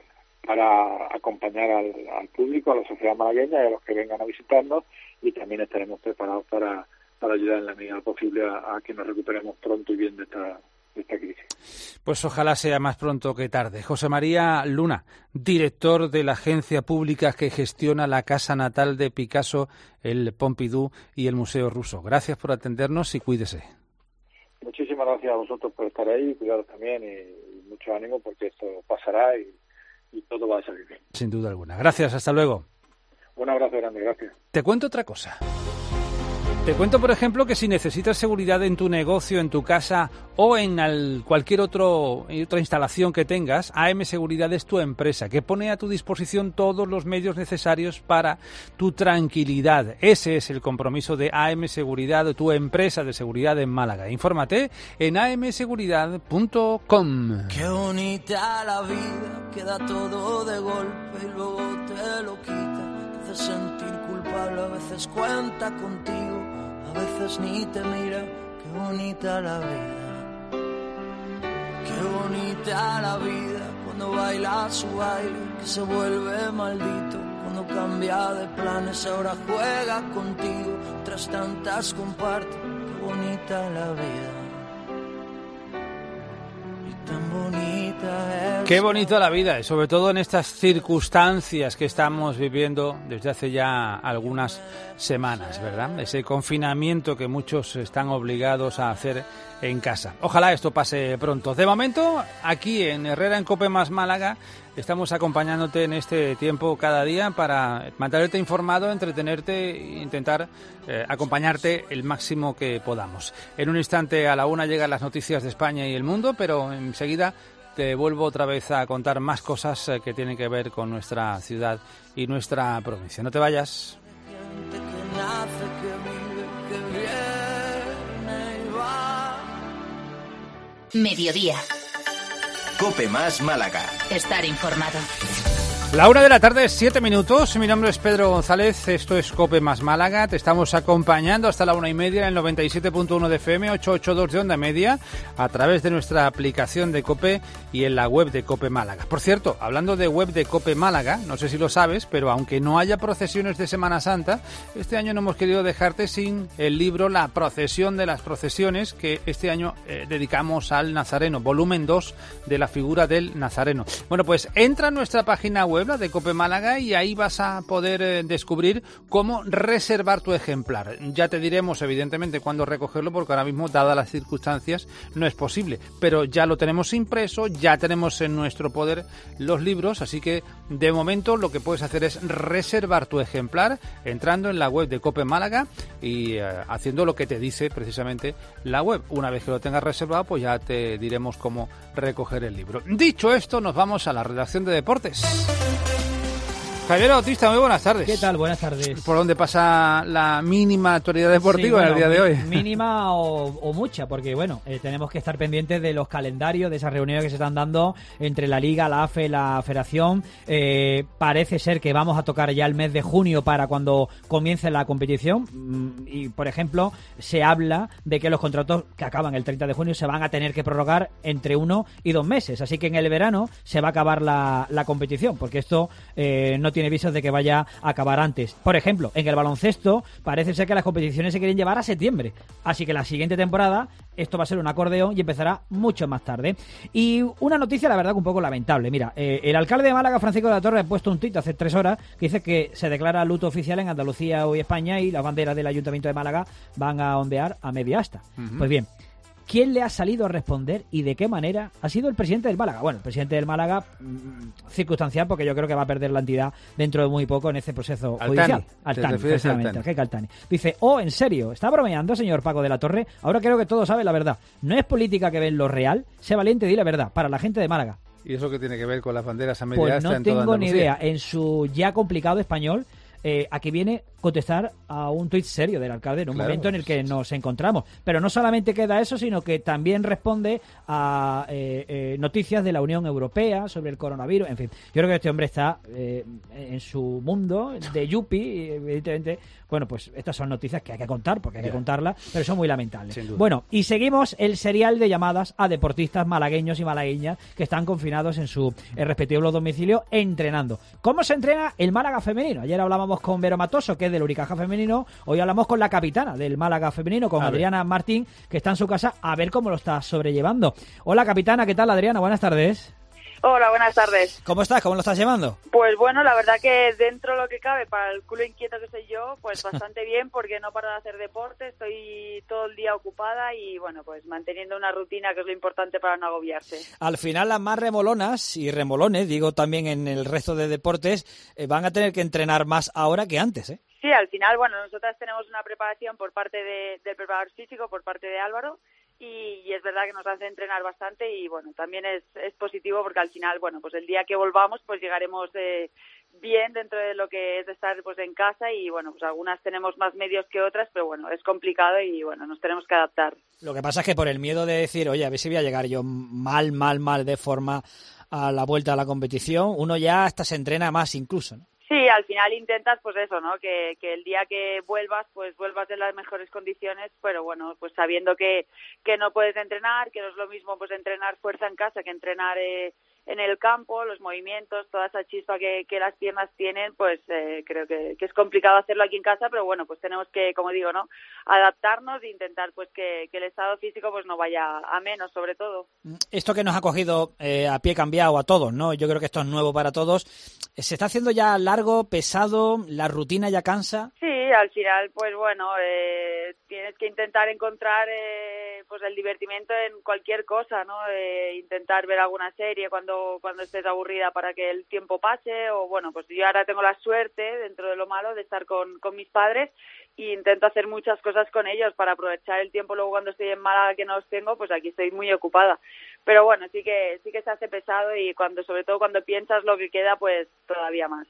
para acompañar al, al público, a la sociedad malagueña y a los que vengan a visitarnos, y también estaremos preparados para, para ayudar en la medida posible a, a que nos recuperemos pronto y bien de esta, de esta crisis. Pues ojalá sea más pronto que tarde. José María Luna, director de la agencia pública que gestiona la casa natal de Picasso, el Pompidou y el Museo Ruso. Gracias por atendernos y cuídese. Muchísimas gracias a vosotros por estar ahí, cuidaros también, y, y mucho ánimo, porque esto pasará y, y todo va a salir bien. Sin duda alguna. Gracias, hasta luego. Un abrazo grande, gracias. Te cuento otra cosa. Te cuento, por ejemplo, que si necesitas seguridad en tu negocio, en tu casa o en al, cualquier otro, otra instalación que tengas, A M Seguridad es tu empresa, que pone a tu disposición todos los medios necesarios para tu tranquilidad. Ese es el compromiso de A M Seguridad, tu empresa de seguridad en Málaga. Infórmate en a m seguridad punto com. Qué bonita la vida, queda todo de golpe y luego te lo quita. Te hace sentir culpable, a veces cuenta contigo, a veces ni te mira. Qué bonita la vida, qué bonita la vida, cuando baila su baile, que se vuelve maldito, cuando cambia de planes, ahora juega contigo, tras tantas comparte. Qué bonita la vida, y tan bonita es Qué bonito la vida, y sobre todo en estas circunstancias que estamos viviendo desde hace ya algunas semanas, ¿verdad? Ese confinamiento que muchos están obligados a hacer en casa. Ojalá esto pase pronto. De momento, aquí en Herrera en Cope Más Málaga, estamos acompañándote en este tiempo cada día para mantenerte informado, entretenerte e intentar eh, acompañarte el máximo que podamos. En un instante a la una llegan las noticias de España y el mundo, pero enseguida te vuelvo otra vez a contar más cosas que tienen que ver con nuestra ciudad y nuestra provincia. No te vayas. Mediodía. Cope Más Málaga. Estar informado. La una de la tarde, siete minutos. Mi nombre es Pedro González, esto es Cope Más Málaga. Te estamos acompañando hasta la una y media en el noventa y siete punto uno de F M, ochocientos ochenta y dos de onda media, a través de nuestra aplicación de Cope y en la web de Cope Málaga. Por cierto, hablando de web de Cope Málaga, no sé si lo sabes, pero aunque no haya procesiones de Semana Santa, este año no hemos querido dejarte sin el libro La Procesión de las Procesiones, que este año eh, dedicamos al Nazareno, volumen dos de la figura del Nazareno. Bueno, pues entra en nuestra página web de Cope Málaga y ahí vas a poder eh, descubrir cómo reservar tu ejemplar. Ya te diremos evidentemente cuándo recogerlo, porque ahora mismo, dadas las circunstancias, no es posible, pero ya lo tenemos impreso, ya tenemos en nuestro poder los libros, así que de momento lo que puedes hacer es reservar tu ejemplar entrando en la web de Cope Málaga y eh, haciendo lo que te dice precisamente la web. Una vez que lo tengas reservado, pues ya te diremos cómo recoger el libro. Dicho esto, nos vamos a la redacción de deportes. Javier Bautista, muy buenas tardes. ¿Qué tal? Buenas tardes. ¿Por dónde pasa la mínima actualidad deportiva sí, bueno, en el día de hoy? Mínima o, o mucha, porque bueno, eh, tenemos que estar pendientes de los calendarios, de esas reuniones que se están dando entre la Liga, la A F E, la Federación. Eh, parece ser que vamos a tocar ya el mes de junio para cuando comience la competición. Y, por ejemplo, se habla de que los contratos que acaban el treinta de junio se van a tener que prorrogar entre uno y dos meses. Así que en el verano se va a acabar la, la competición, porque esto eh, no tiene visos de que vaya a acabar antes. Por ejemplo, en el baloncesto parece ser que las competiciones se quieren llevar a septiembre, así que la siguiente temporada esto va a ser un acordeón y empezará mucho más tarde. Y una noticia, la verdad, que un poco lamentable. Mira, eh, el alcalde de Málaga, Francisco de la Torre, ha puesto un tuit hace tres horas que dice que se declara luto oficial en Andalucía y España y las banderas del Ayuntamiento de Málaga van a ondear a media asta. Uh-huh. Pues bien, ¿quién le ha salido a responder y de qué manera? Ha sido el presidente del Málaga. Bueno, el presidente del Málaga, mmm, circunstancial, porque yo creo que va a perder la entidad dentro de muy poco en ese proceso Altani. judicial. Altani, efectivamente. ¿Qué Altani? Dice, oh, en serio, ¿está bromeando, señor Paco de la Torre? Ahora creo que todos saben la verdad. No es política que ven lo real. Sé valiente y di la verdad. Para la gente de Málaga. ¿Y eso qué tiene que ver con las banderas a media pues asta no en toda tengo Andalucía? Ni idea. En su ya complicado español, Eh, aquí viene contestar a un tuit serio del alcalde en un claro, momento en el que nos encontramos. Pero no solamente queda eso, sino que también responde a eh, eh, noticias de la Unión Europea sobre el coronavirus. En fin, yo creo que este hombre está eh, en su mundo de yuppie, evidentemente. Bueno, pues estas son noticias que hay que contar, porque hay que contarlas, pero son muy lamentables. Bueno, y seguimos el serial de llamadas a deportistas malagueños y malagueñas que están confinados en su eh, respectivo domicilio entrenando. ¿Cómo se entrena el Málaga femenino? Ayer hablábamos con Vero Matoso, que es del Unicaja femenino. Hoy hablamos con la capitana del Málaga femenino, con Adriana Martín, que está en su casa, a ver cómo lo está sobrellevando. Hola, capitana, ¿qué tal, Adriana? Buenas tardes. Hola, buenas tardes. ¿Cómo estás? ¿Cómo lo estás llevando? Pues bueno, la verdad que dentro de lo que cabe, para el culo inquieto que soy yo, pues bastante bien, porque no paro de hacer deporte, estoy todo el día ocupada y bueno, pues manteniendo una rutina, que es lo importante para no agobiarse. Al final las más remolonas y remolones, digo también en el resto de deportes, eh, van a tener que entrenar más ahora que antes, ¿eh? Sí, al final, bueno, nosotras tenemos una preparación por parte de, del preparador físico, por parte de Álvaro, y, y es verdad que nos hace entrenar bastante y bueno, también es, es positivo porque al final, bueno, pues el día que volvamos pues llegaremos eh, bien dentro de lo que es estar pues en casa y bueno, pues algunas tenemos más medios que otras, pero bueno, es complicado y bueno, nos tenemos que adaptar. Lo que pasa es que por el miedo de decir, oye, a ver si voy a llegar yo mal, mal, mal de forma a la vuelta a la competición, uno ya hasta se entrena más incluso, ¿no? Sí, al final intentas, pues eso, ¿no? Que, que el día que vuelvas, pues vuelvas en las mejores condiciones, pero bueno, pues sabiendo que, que no puedes entrenar, que no es lo mismo pues entrenar fuerza en casa que entrenar eh, en el campo, los movimientos, toda esa chispa que, que las piernas tienen, pues eh, creo que, que es complicado hacerlo aquí en casa, pero bueno, pues tenemos que, como digo, ¿no?, adaptarnos e intentar pues que, que el estado físico pues no vaya a menos, sobre todo. Esto que nos ha cogido eh, a pie cambiado a todos, ¿no? Yo creo que esto es nuevo para todos. ¿Se está haciendo ya largo, pesado? ¿La rutina ya cansa? Sí, al final, pues bueno, eh, tienes que intentar encontrar eh, pues el divertimento en cualquier cosa, ¿no? Eh, intentar ver alguna serie cuando cuando estés aburrida para que el tiempo pase, o bueno, pues yo ahora tengo la suerte, dentro de lo malo, de estar con, con mis padres, y intento hacer muchas cosas con ellos para aprovechar el tiempo. Luego cuando estoy en Málaga, que no los tengo, pues aquí estoy muy ocupada. Pero bueno, sí que sí que se hace pesado, y cuando sobre todo cuando piensas lo que queda, pues todavía más.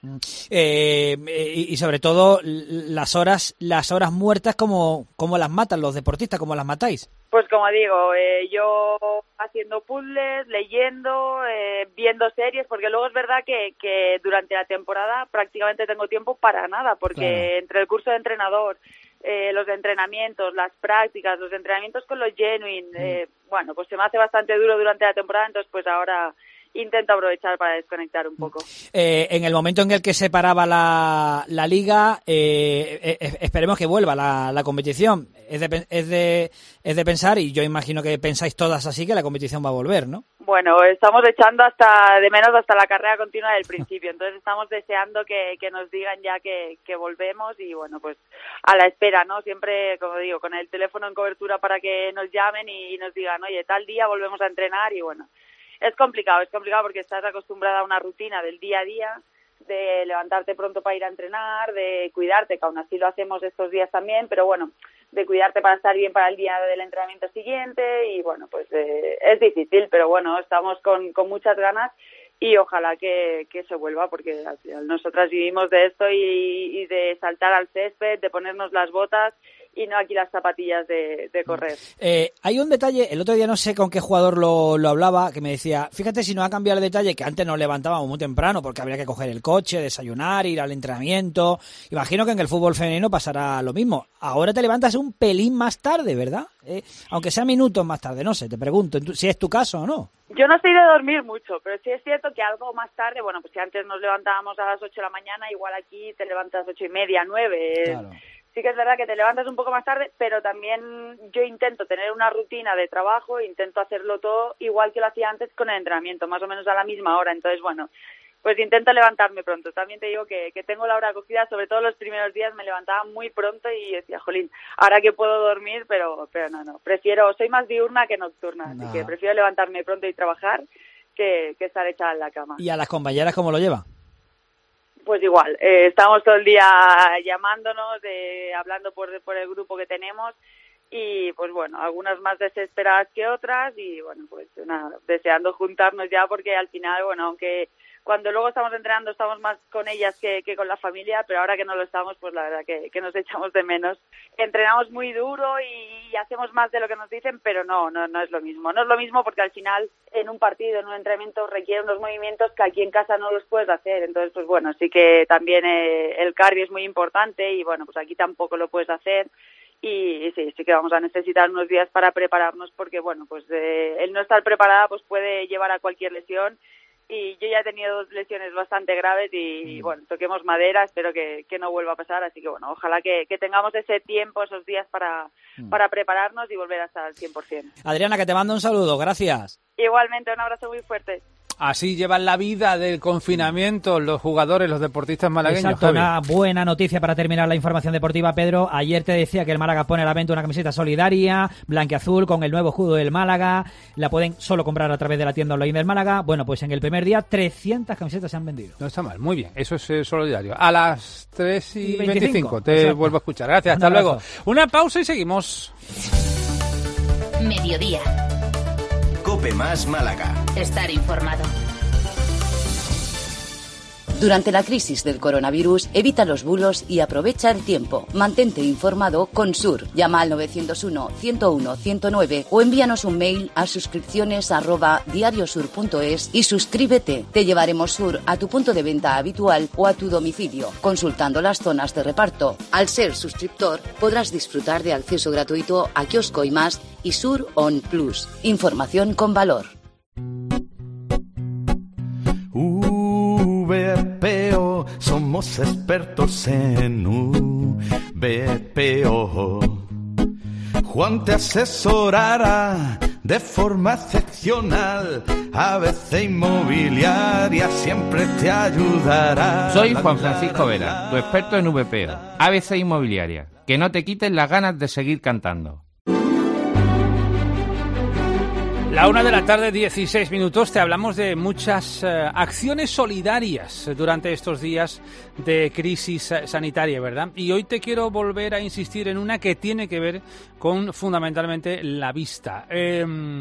Eh, y, y sobre todo las horas las horas muertas, ¿cómo, cómo las matan los deportistas? ¿Cómo las matáis? Pues como digo, eh, yo haciendo puzzles, leyendo, eh, viendo series, porque luego es verdad que, que durante la temporada prácticamente tengo tiempo para nada, porque claro, entre el curso de entrenador, eh, los entrenamientos, las prácticas, los entrenamientos con los genuine, eh, bueno, pues se me hace bastante duro durante la temporada, entonces pues ahora intento aprovechar para desconectar un poco. Eh, en el momento en el que se paraba la, la liga, eh, eh, esperemos que vuelva la, la competición. Es de, es, de, es de pensar, y yo imagino que pensáis todas así, que la competición va a volver, ¿no? Bueno, estamos echando hasta de menos hasta la carrera continua del principio, entonces estamos deseando que, que nos digan ya que, que volvemos, y bueno, pues a la espera, ¿no? Siempre, como digo, con el teléfono en cobertura para que nos llamen y nos digan, oye, tal día volvemos a entrenar, y bueno, es complicado, es complicado porque estás acostumbrada a una rutina del día a día, de levantarte pronto para ir a entrenar, de cuidarte, que aún así lo hacemos estos días también, pero bueno, de cuidarte para estar bien para el día del entrenamiento siguiente, y bueno, pues eh, es difícil, pero bueno, estamos con, con muchas ganas, y ojalá que, que se vuelva, porque al final nosotras vivimos de esto, y, y de saltar al césped, de ponernos las botas, y no aquí las zapatillas de, de correr. Eh, hay un detalle, el otro día no sé con qué jugador lo, lo hablaba, que me decía, fíjate si no ha cambiado el detalle, que antes nos levantábamos muy temprano porque habría que coger el coche, desayunar, ir al entrenamiento. Imagino que en el fútbol femenino pasará lo mismo. Ahora te levantas un pelín más tarde, ¿verdad? Eh, aunque sea minutos más tarde, no sé, te pregunto si es tu caso o no. Yo no soy de dormir mucho, pero sí es cierto que algo más tarde, bueno, pues si antes nos levantábamos a las ocho de la mañana, igual aquí te levantas a las ocho y media, nueve. Claro. Sí que es verdad que te levantas un poco más tarde, pero también yo intento tener una rutina de trabajo, intento hacerlo todo igual que lo hacía antes con el entrenamiento, más o menos a la misma hora. Entonces, bueno, pues intento levantarme pronto. También te digo que, que tengo la hora cogida, sobre todo los primeros días me levantaba muy pronto y decía, jolín, ahora que puedo dormir, pero pero no, no. Prefiero, soy más diurna que nocturna, no. Así que prefiero levantarme pronto y trabajar que, que estar echada en la cama. ¿Y a las compañeras cómo lo llevan? Pues igual, eh, estamos todo el día llamándonos, eh, hablando por, por el grupo que tenemos, y pues bueno, algunas más desesperadas que otras, y bueno, pues nada, deseando juntarnos ya, porque al final, bueno, aunque cuando luego estamos entrenando estamos más con ellas que, que con la familia, pero ahora que no lo estamos, pues la verdad que, que nos echamos de menos. Entrenamos muy duro y, y hacemos más de lo que nos dicen, pero no, no, no es lo mismo. No es lo mismo porque al final en un partido, en un entrenamiento requiere unos movimientos que aquí en casa no los puedes hacer. Entonces, pues bueno, sí que también eh, el cardio es muy importante, y bueno, pues aquí tampoco lo puedes hacer. Y sí, sí que vamos a necesitar unos días para prepararnos, porque bueno, pues eh, el no estar preparada pues puede llevar a cualquier lesión. Y yo ya he tenido dos lesiones bastante graves y, bueno, toquemos madera, espero que, que no vuelva a pasar, así que, bueno, ojalá que, que tengamos ese tiempo, esos días para, mm. para prepararnos y volver a estar al cien por ciento. Adriana, que te mando un saludo, gracias. Igualmente, un abrazo muy fuerte. Así llevan la vida del confinamiento los jugadores, los deportistas malagueños. Exacto, Javi. Una buena noticia para terminar la información deportiva, Pedro. Ayer te decía que el Málaga pone a la venta una camiseta solidaria, blanquiazul, con el nuevo escudo del Málaga. La pueden solo comprar a través de la tienda online del Málaga. Bueno, pues en el primer día trescientas camisetas se han vendido. No está mal, muy bien. Eso es eh, solidario. A las tres y veinticinco, veinticinco te exacto. vuelvo a escuchar. Gracias, hasta luego. Una pausa y seguimos. Mediodía. Cope Más Málaga. Estar informado. Durante la crisis del coronavirus, evita los bulos y aprovecha el tiempo. Mantente informado con Sur. Llama al nueve cero uno, ciento uno, ciento nueve o envíanos un mail a suscripciones arroba diariosur punto es y suscríbete. Te llevaremos Sur a tu punto de venta habitual o a tu domicilio, consultando las zonas de reparto. Al ser suscriptor, podrás disfrutar de acceso gratuito a Kiosco y Más y Sur On Plus. Información con valor. grandes expertos en U B P O. Juan te asesorará de forma excepcional. A B C Inmobiliaria siempre te ayudará. Soy Juan Francisco Vera, tu experto en V P O. A B C Inmobiliaria. Que no te quiten las ganas de seguir cantando. La una de la tarde, dieciséis minutos, te hablamos de muchas eh, acciones solidarias durante estos días de crisis sanitaria, ¿verdad? Y hoy te quiero volver a insistir en una que tiene que ver con fundamentalmente la vista. Eh,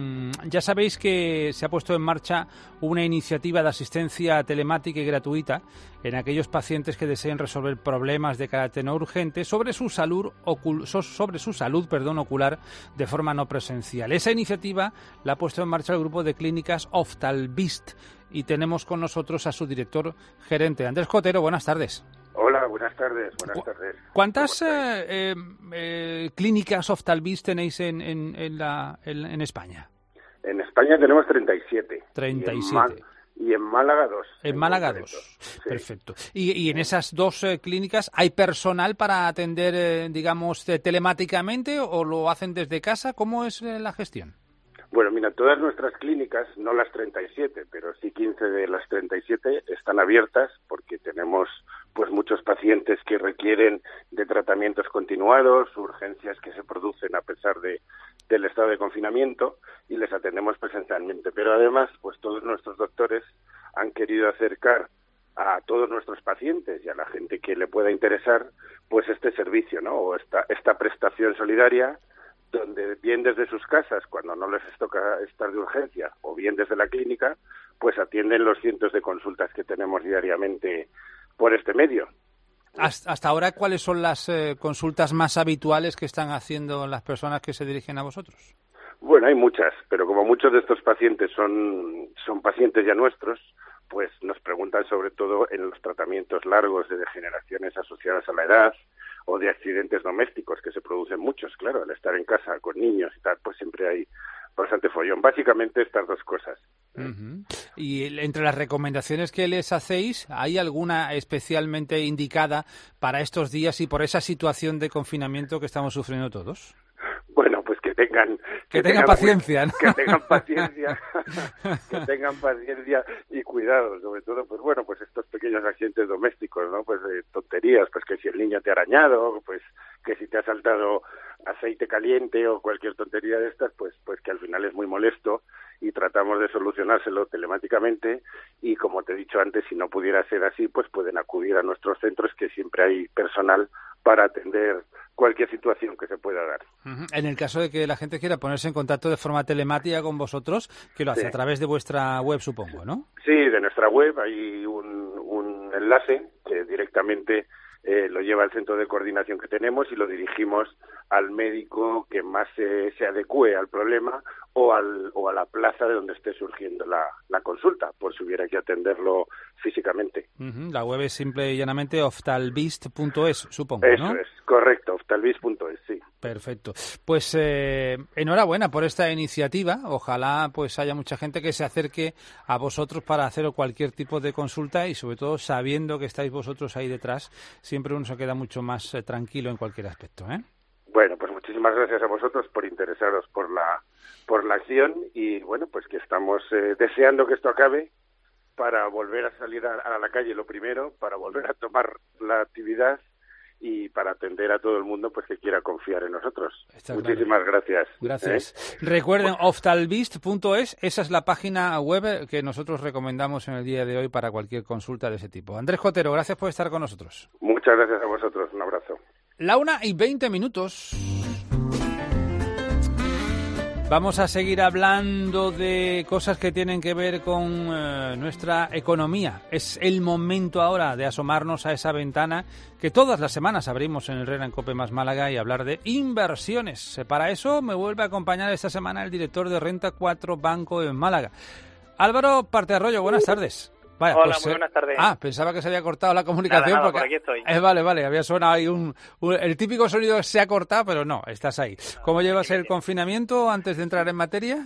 ya sabéis que se ha puesto en marcha una iniciativa de asistencia telemática y gratuita en aquellos pacientes que deseen resolver problemas de carácter no urgente sobre su salud ocul- sobre su salud, perdón, ocular de forma no presencial. Esa iniciativa la ha puesto en marcha el grupo de clínicas Oftalvist y tenemos con nosotros a su director gerente, Andrés Cotero. Buenas tardes. Hola, buenas tardes. Buenas tardes. ¿Cuántas eh, eh, eh, clínicas Oftalvist tenéis en, en, en, la, en, en España? En España tenemos treinta y siete. treinta y siete. Y en, Mal- y en Málaga dos. En, en Málaga dos. Sí. Perfecto. Y, y en sí. esas dos eh, clínicas, ¿hay personal para atender, eh, digamos, eh, telemáticamente o lo hacen desde casa? ¿Cómo es eh, la gestión? Bueno, mira, todas nuestras clínicas, no las treinta y siete, pero sí quince de las treinta y siete están abiertas porque tenemos pues muchos pacientes que requieren de tratamientos continuados, urgencias que se producen a pesar de del estado de confinamiento y les atendemos presencialmente. Pero además, pues todos nuestros doctores han querido acercar a todos nuestros pacientes y a la gente que le pueda interesar pues este servicio, ¿no? O esta esta prestación solidaria, donde bien desde sus casas, cuando no les toca estar de urgencia, o bien desde la clínica, pues atienden los cientos de consultas que tenemos diariamente por este medio. Hasta, hasta ahora, ¿cuáles son las eh, consultas más habituales que están haciendo las personas que se dirigen a vosotros? Bueno, hay muchas, pero como muchos de estos pacientes son, son pacientes ya nuestros, pues nos preguntan sobre todo en los tratamientos largos de degeneraciones asociadas a la edad, o de accidentes domésticos, que se producen muchos, claro, al estar en casa con niños y tal, pues siempre hay bastante follón. Básicamente estas dos cosas. Uh-huh. Y entre las recomendaciones que les hacéis, ¿hay alguna especialmente indicada para estos días y por esa situación de confinamiento que estamos sufriendo todos? Bueno, pues que tengan... Que, que tengan, tengan paciencia, ¿no? Que tengan paciencia, que tengan paciencia y cuidado, sobre todo, pues bueno, pues estos pequeños accidentes domésticos, ¿no? Pues eh, tonterías, pues que si el niño te ha arañado, pues que si te ha saltado aceite caliente o cualquier tontería de estas, pues pues que al final es muy molesto y tratamos de solucionárselo telemáticamente y, como te he dicho antes, si no pudiera ser así, pues pueden acudir a nuestros centros, que siempre hay personal para atender cualquier situación que se pueda dar. Uh-huh. En el caso de que la gente quiera ponerse en contacto de forma telemática con vosotros, que lo hace sí. a través de vuestra web, supongo, ¿no? Sí, de nuestra web hay un, un enlace que directamente eh, lo lleva al centro de coordinación que tenemos y lo dirigimos al médico que más se, se adecue al problema o, al, o a la plaza de donde esté surgiendo la, la consulta, por si hubiera que atenderlo físicamente. Uh-huh. La web es simple y llanamente oftalvist punto es, supongo, Eso ¿no? es, correcto, oftalvist punto es, sí. Perfecto. Pues eh, enhorabuena por esta iniciativa. Ojalá pues haya mucha gente que se acerque a vosotros para hacer cualquier tipo de consulta y sobre todo sabiendo que estáis vosotros ahí detrás, siempre uno se queda mucho más eh, tranquilo en cualquier aspecto, ¿eh? Bueno, pues muchísimas gracias a vosotros por interesaros por la por la acción y bueno, pues que estamos eh, deseando que esto acabe para volver a salir a, a la calle, lo primero, para volver a tomar la actividad y para atender a todo el mundo pues que quiera confiar en nosotros. Está Muchísimas claro. gracias. Gracias. ¿Eh? Recuerden, oftalvist punto es, esa es la página web que nosotros recomendamos en el día de hoy para cualquier consulta de ese tipo. Andrés Cotero, gracias por estar con nosotros. Muchas gracias a vosotros, un abrazo. La una y veinte minutos. Vamos a seguir hablando de cosas que tienen que ver con eh, nuestra economía. Es el momento ahora de asomarnos a esa ventana que todas las semanas abrimos en el Herrera en Cope Más Málaga y hablar de inversiones. Para eso me vuelve a acompañar esta semana el director de Renta cuatro Banco en Málaga. Álvaro Partearroyo, buenas tardes. Vaya, Hola, pues, muy buenas tardes. Ah, pensaba que se había cortado la comunicación. Nada, nada, porque por aquí estoy. Eh, vale, vale, había sonado ahí un, un... El típico sonido se ha cortado, pero no, estás ahí. ¿Cómo llevas el confinamiento antes de entrar en materia?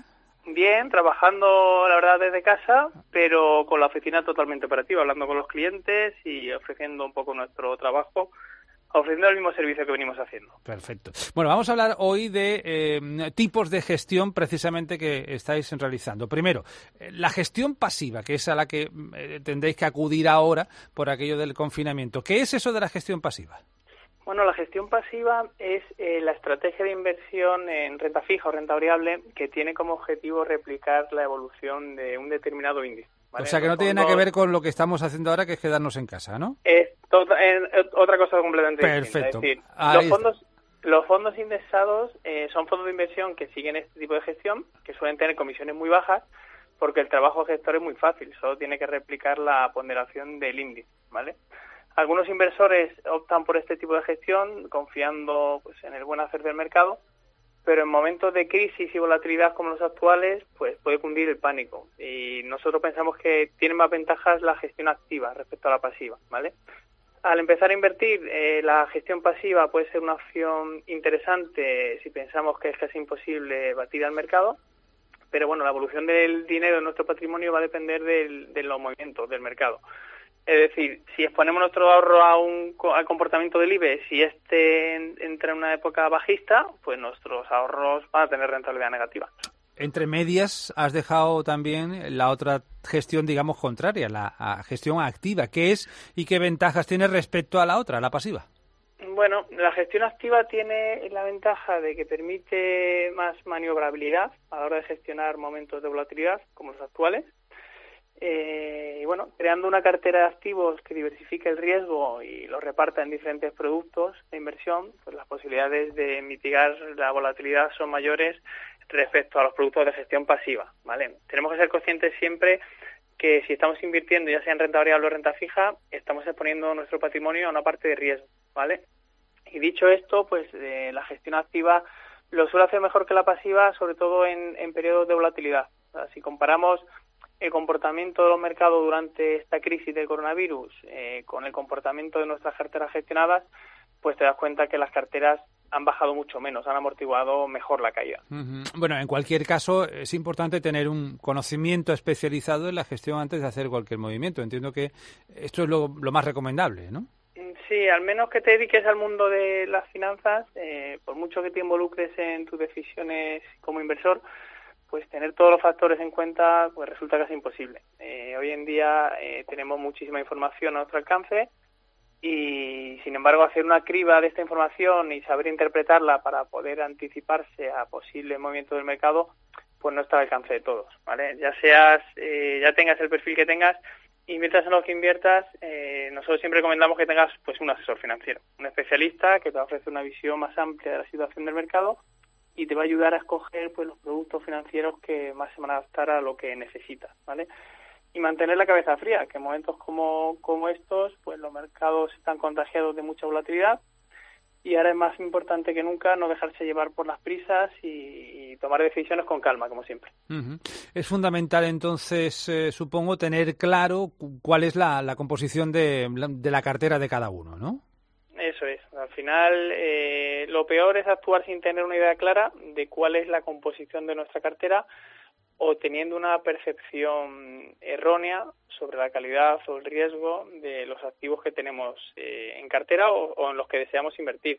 Bien, trabajando, la verdad, desde casa, pero con la oficina totalmente operativa, hablando con los clientes y ofreciendo un poco nuestro trabajo, ofreciendo el mismo servicio que venimos haciendo. Perfecto. Bueno, vamos a hablar hoy de eh, tipos de gestión precisamente que estáis realizando. Primero, eh, la gestión pasiva, que es a la que eh, tendréis que acudir ahora por aquello del confinamiento. ¿Qué es eso de la gestión pasiva? Bueno, la gestión pasiva es eh, la estrategia de inversión en renta fija o renta variable que tiene como objetivo replicar la evolución de un determinado índice. ¿Vale? O sea, que no tiene nada que ver con lo que estamos haciendo ahora, que es quedarnos en casa, ¿no? Es toda, eh, otra cosa completamente Perfecto. distinta. Es decir, Ahí los fondos, los fondos indexados eh, son fondos de inversión que siguen este tipo de gestión, que suelen tener comisiones muy bajas, porque el trabajo gestor es muy fácil, solo tiene que replicar la ponderación del índice, ¿vale? Algunos inversores optan por este tipo de gestión, confiando pues en el buen hacer del mercado, pero en momentos de crisis y volatilidad como los actuales, pues puede cundir el pánico. Y nosotros pensamos que tiene más ventajas la gestión activa respecto a la pasiva, ¿vale? Al empezar a invertir, eh, la gestión pasiva puede ser una opción interesante si pensamos que es casi imposible batir al mercado, pero bueno, la evolución del dinero en nuestro patrimonio va a depender del, de los movimientos del mercado. Es decir, si exponemos nuestro ahorro a un al comportamiento del I B E, si este entra en una época bajista, pues nuestros ahorros van a tener rentabilidad negativa. Entre medias has dejado también la otra gestión, digamos, contraria, la gestión activa. ¿Qué es y qué ventajas tiene respecto a la otra, la pasiva? Bueno, la gestión activa tiene la ventaja de que permite más maniobrabilidad a la hora de gestionar momentos de volatilidad como los actuales. Eh, y bueno, creando una cartera de activos que diversifique el riesgo y lo reparta en diferentes productos de inversión, pues las posibilidades de mitigar la volatilidad son mayores respecto a los productos de gestión pasiva, ¿vale? Tenemos que ser conscientes siempre que si estamos invirtiendo, ya sea en renta variable o renta fija, estamos exponiendo nuestro patrimonio a una parte de riesgo, ¿vale? Y dicho esto, pues eh, la gestión activa lo suele hacer mejor que la pasiva, sobre todo en, en periodos de volatilidad. O sea, si comparamos el comportamiento de los mercados durante esta crisis del coronavirus eh, con el comportamiento de nuestras carteras gestionadas, pues te das cuenta que las carteras han bajado mucho menos, han amortiguado mejor la caída. Uh-huh. Bueno, en cualquier caso, es importante tener un conocimiento especializado en la gestión antes de hacer cualquier movimiento. Entiendo que esto es lo, lo más recomendable, ¿no? Sí, al menos que te dediques al mundo de las finanzas, eh, por mucho que te involucres en tus decisiones como inversor, pues tener todos los factores en cuenta pues resulta casi imposible. Eh, hoy en día eh, tenemos muchísima información a nuestro alcance y, sin embargo, hacer una criba de esta información y saber interpretarla para poder anticiparse a posibles movimientos del mercado, pues no está al alcance de todos, ¿vale? Ya seas, eh, ya tengas el perfil que tengas, inviertas en lo que inviertas, eh, nosotros siempre recomendamos que tengas pues un asesor financiero, un especialista que te ofrece una visión más amplia de la situación del mercado y te va a ayudar a escoger pues los productos financieros que más se van a adaptar a lo que necesitas, ¿vale? Y mantener la cabeza fría, que en momentos como, como estos, pues los mercados están contagiados de mucha volatilidad y ahora es más importante que nunca no dejarse llevar por las prisas y, y tomar decisiones con calma, como siempre. Uh-huh. Es fundamental, entonces, eh, supongo, tener claro cuál es la, la composición de, de la cartera de cada uno, ¿no? Eso es. Al final, eh, lo peor es actuar sin tener una idea clara de cuál es la composición de nuestra cartera o teniendo una percepción errónea sobre la calidad o el riesgo de los activos que tenemos eh, en cartera o, o en los que deseamos invertir.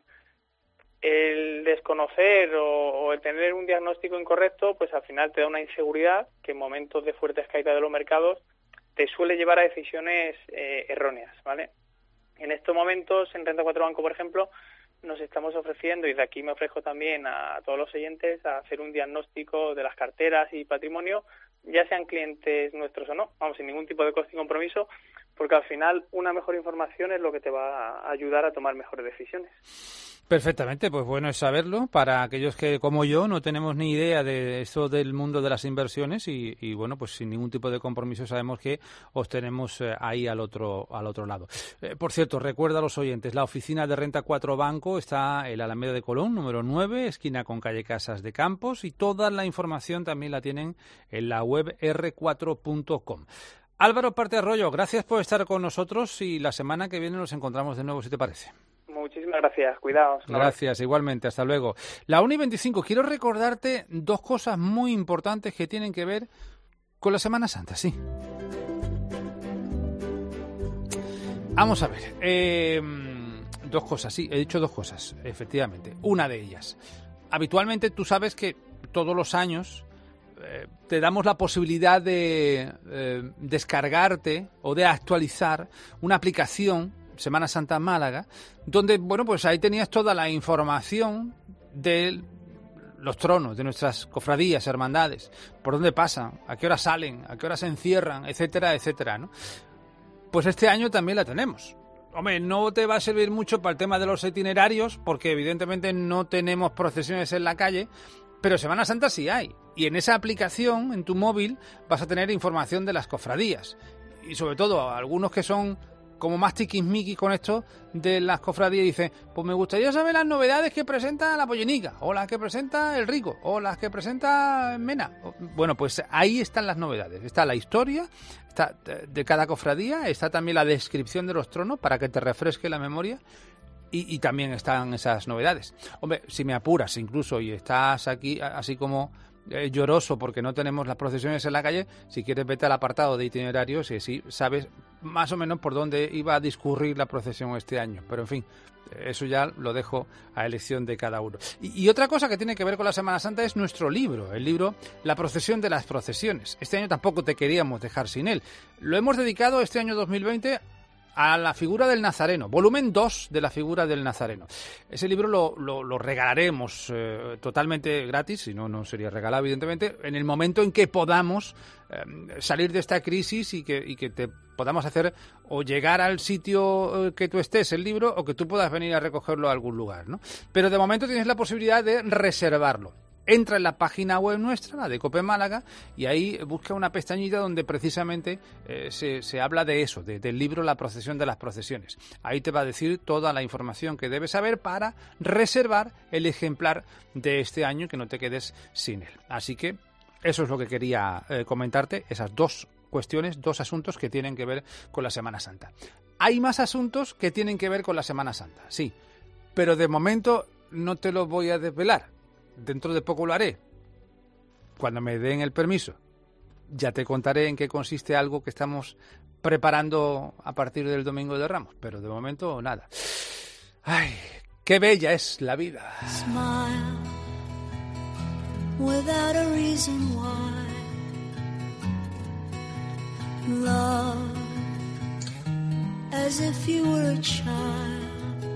El desconocer o, o el tener un diagnóstico incorrecto, pues al final te da una inseguridad que en momentos de fuertes caídas de los mercados te suele llevar a decisiones eh, erróneas, ¿vale? En estos momentos, en Renta cuatro Banco, por ejemplo, nos estamos ofreciendo, y de aquí me ofrezco también a todos los oyentes, a hacer un diagnóstico de las carteras y patrimonio, ya sean clientes nuestros o no, vamos, sin ningún tipo de coste y compromiso, porque al final una mejor información es lo que te va a ayudar a tomar mejores decisiones. Perfectamente, pues bueno es saberlo para aquellos que, como yo, no tenemos ni idea de eso del mundo de las inversiones y, y bueno, pues sin ningún tipo de compromiso sabemos que os tenemos eh, ahí al otro al otro lado. Eh, por cierto, recuerda a los oyentes, la oficina de Renta cuatro Banco está en la Alameda de Colón, número nueve, esquina con calle Casas de Campos, y toda la información también la tienen en la web erre cuatro punto com. Álvaro Parte Arroyo, gracias por estar con nosotros y la semana que viene nos encontramos de nuevo, si te parece. Muchísimas gracias, cuidaos. Gracias, igualmente, hasta luego. La una y veinticinco, quiero recordarte dos cosas muy importantes que tienen que ver con la Semana Santa, sí. Vamos a ver, eh, dos cosas, sí, he dicho dos cosas, efectivamente. Una de ellas, habitualmente tú sabes que todos los años eh, te damos la posibilidad de eh, descargarte o de actualizar una aplicación, Semana Santa Málaga, donde, bueno, pues ahí tenías toda la información de los tronos, de nuestras cofradías, hermandades, por dónde pasan, a qué hora salen, a qué hora se encierran, etcétera, etcétera, ¿no? Pues este año también la tenemos. Hombre, no te va a servir mucho para el tema de los itinerarios, porque evidentemente no tenemos procesiones en la calle, pero Semana Santa sí hay. Y en esa aplicación, en tu móvil, vas a tener información de las cofradías. Y sobre todo, algunos que son como más tiquismiquis con esto de las cofradías, dicen, pues me gustaría saber las novedades que presenta la Pollenica, o las que presenta el Rico, o las que presenta Mena. Bueno, pues ahí están las novedades. Está la historia está de cada cofradía, está también la descripción de los tronos para que te refresque la memoria, y, y también están esas novedades. Hombre, si me apuras incluso y estás aquí así como eh, lloroso porque no tenemos las procesiones en la calle, si quieres vete al apartado de itinerarios y así sabes más o menos por dónde iba a discurrir la procesión este año. Pero en fin, eso ya lo dejo a elección de cada uno. Y, y otra cosa que tiene que ver con la Semana Santa es nuestro libro, el libro La procesión de las procesiones. Este año tampoco te queríamos dejar sin él. Lo hemos dedicado este año dos mil veinte a la figura del Nazareno, volumen dos de la figura del Nazareno. Ese libro lo, lo, lo regalaremos eh, totalmente gratis, si no, no sería regalado, evidentemente, en el momento en que podamos eh, salir de esta crisis y que, y que te podamos hacer o llegar al sitio eh, que tú estés el libro, o que tú puedas venir a recogerlo a algún lugar, ¿no? Pero de momento tienes la posibilidad de reservarlo. Entra en la página web nuestra, la de COPE Málaga, y ahí busca una pestañita donde precisamente eh, se, se habla de eso, de, del libro La procesión de las procesiones. Ahí te va a decir toda la información que debes saber para reservar el ejemplar de este año, que no te quedes sin él. Así que eso es lo que quería eh, comentarte, esas dos cuestiones, dos asuntos que tienen que ver con la Semana Santa. Hay más asuntos que tienen que ver con la Semana Santa, sí, pero de momento no te los voy a desvelar. Dentro de poco lo haré, cuando me den el permiso. Ya te contaré en qué consiste algo que estamos preparando a partir del Domingo de Ramos, pero de momento nada. Ay, qué bella es la vida. Smile without a reason why. Love as if you were a child.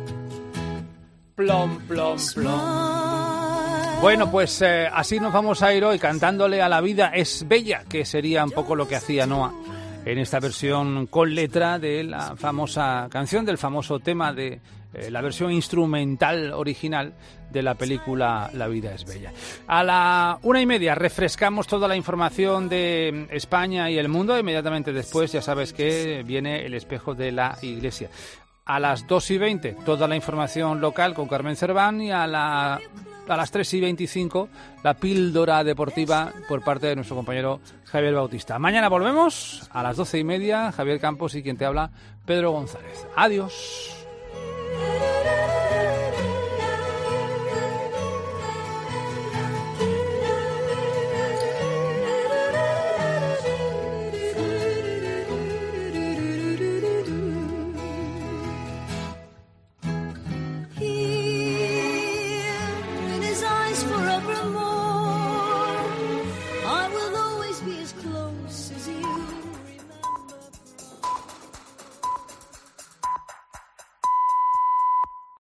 Plom, plom, plom. Bueno, pues eh, así nos vamos a ir hoy, cantándole a la vida es bella, que sería un poco lo que hacía Noa en esta versión con letra de la famosa canción, del famoso tema de eh, la versión instrumental original de la película La vida es bella. A la una y media refrescamos toda la información de España y el mundo. Inmediatamente después ya sabes que viene el espejo de la iglesia. A las dos y veinte toda la información local con Carmen Cerván, y a la a las tres y veinticinco la píldora deportiva por parte de nuestro compañero Javier Bautista. Mañana volvemos a las doce y media, Javier Campos y quien te habla, Pedro González. Adiós.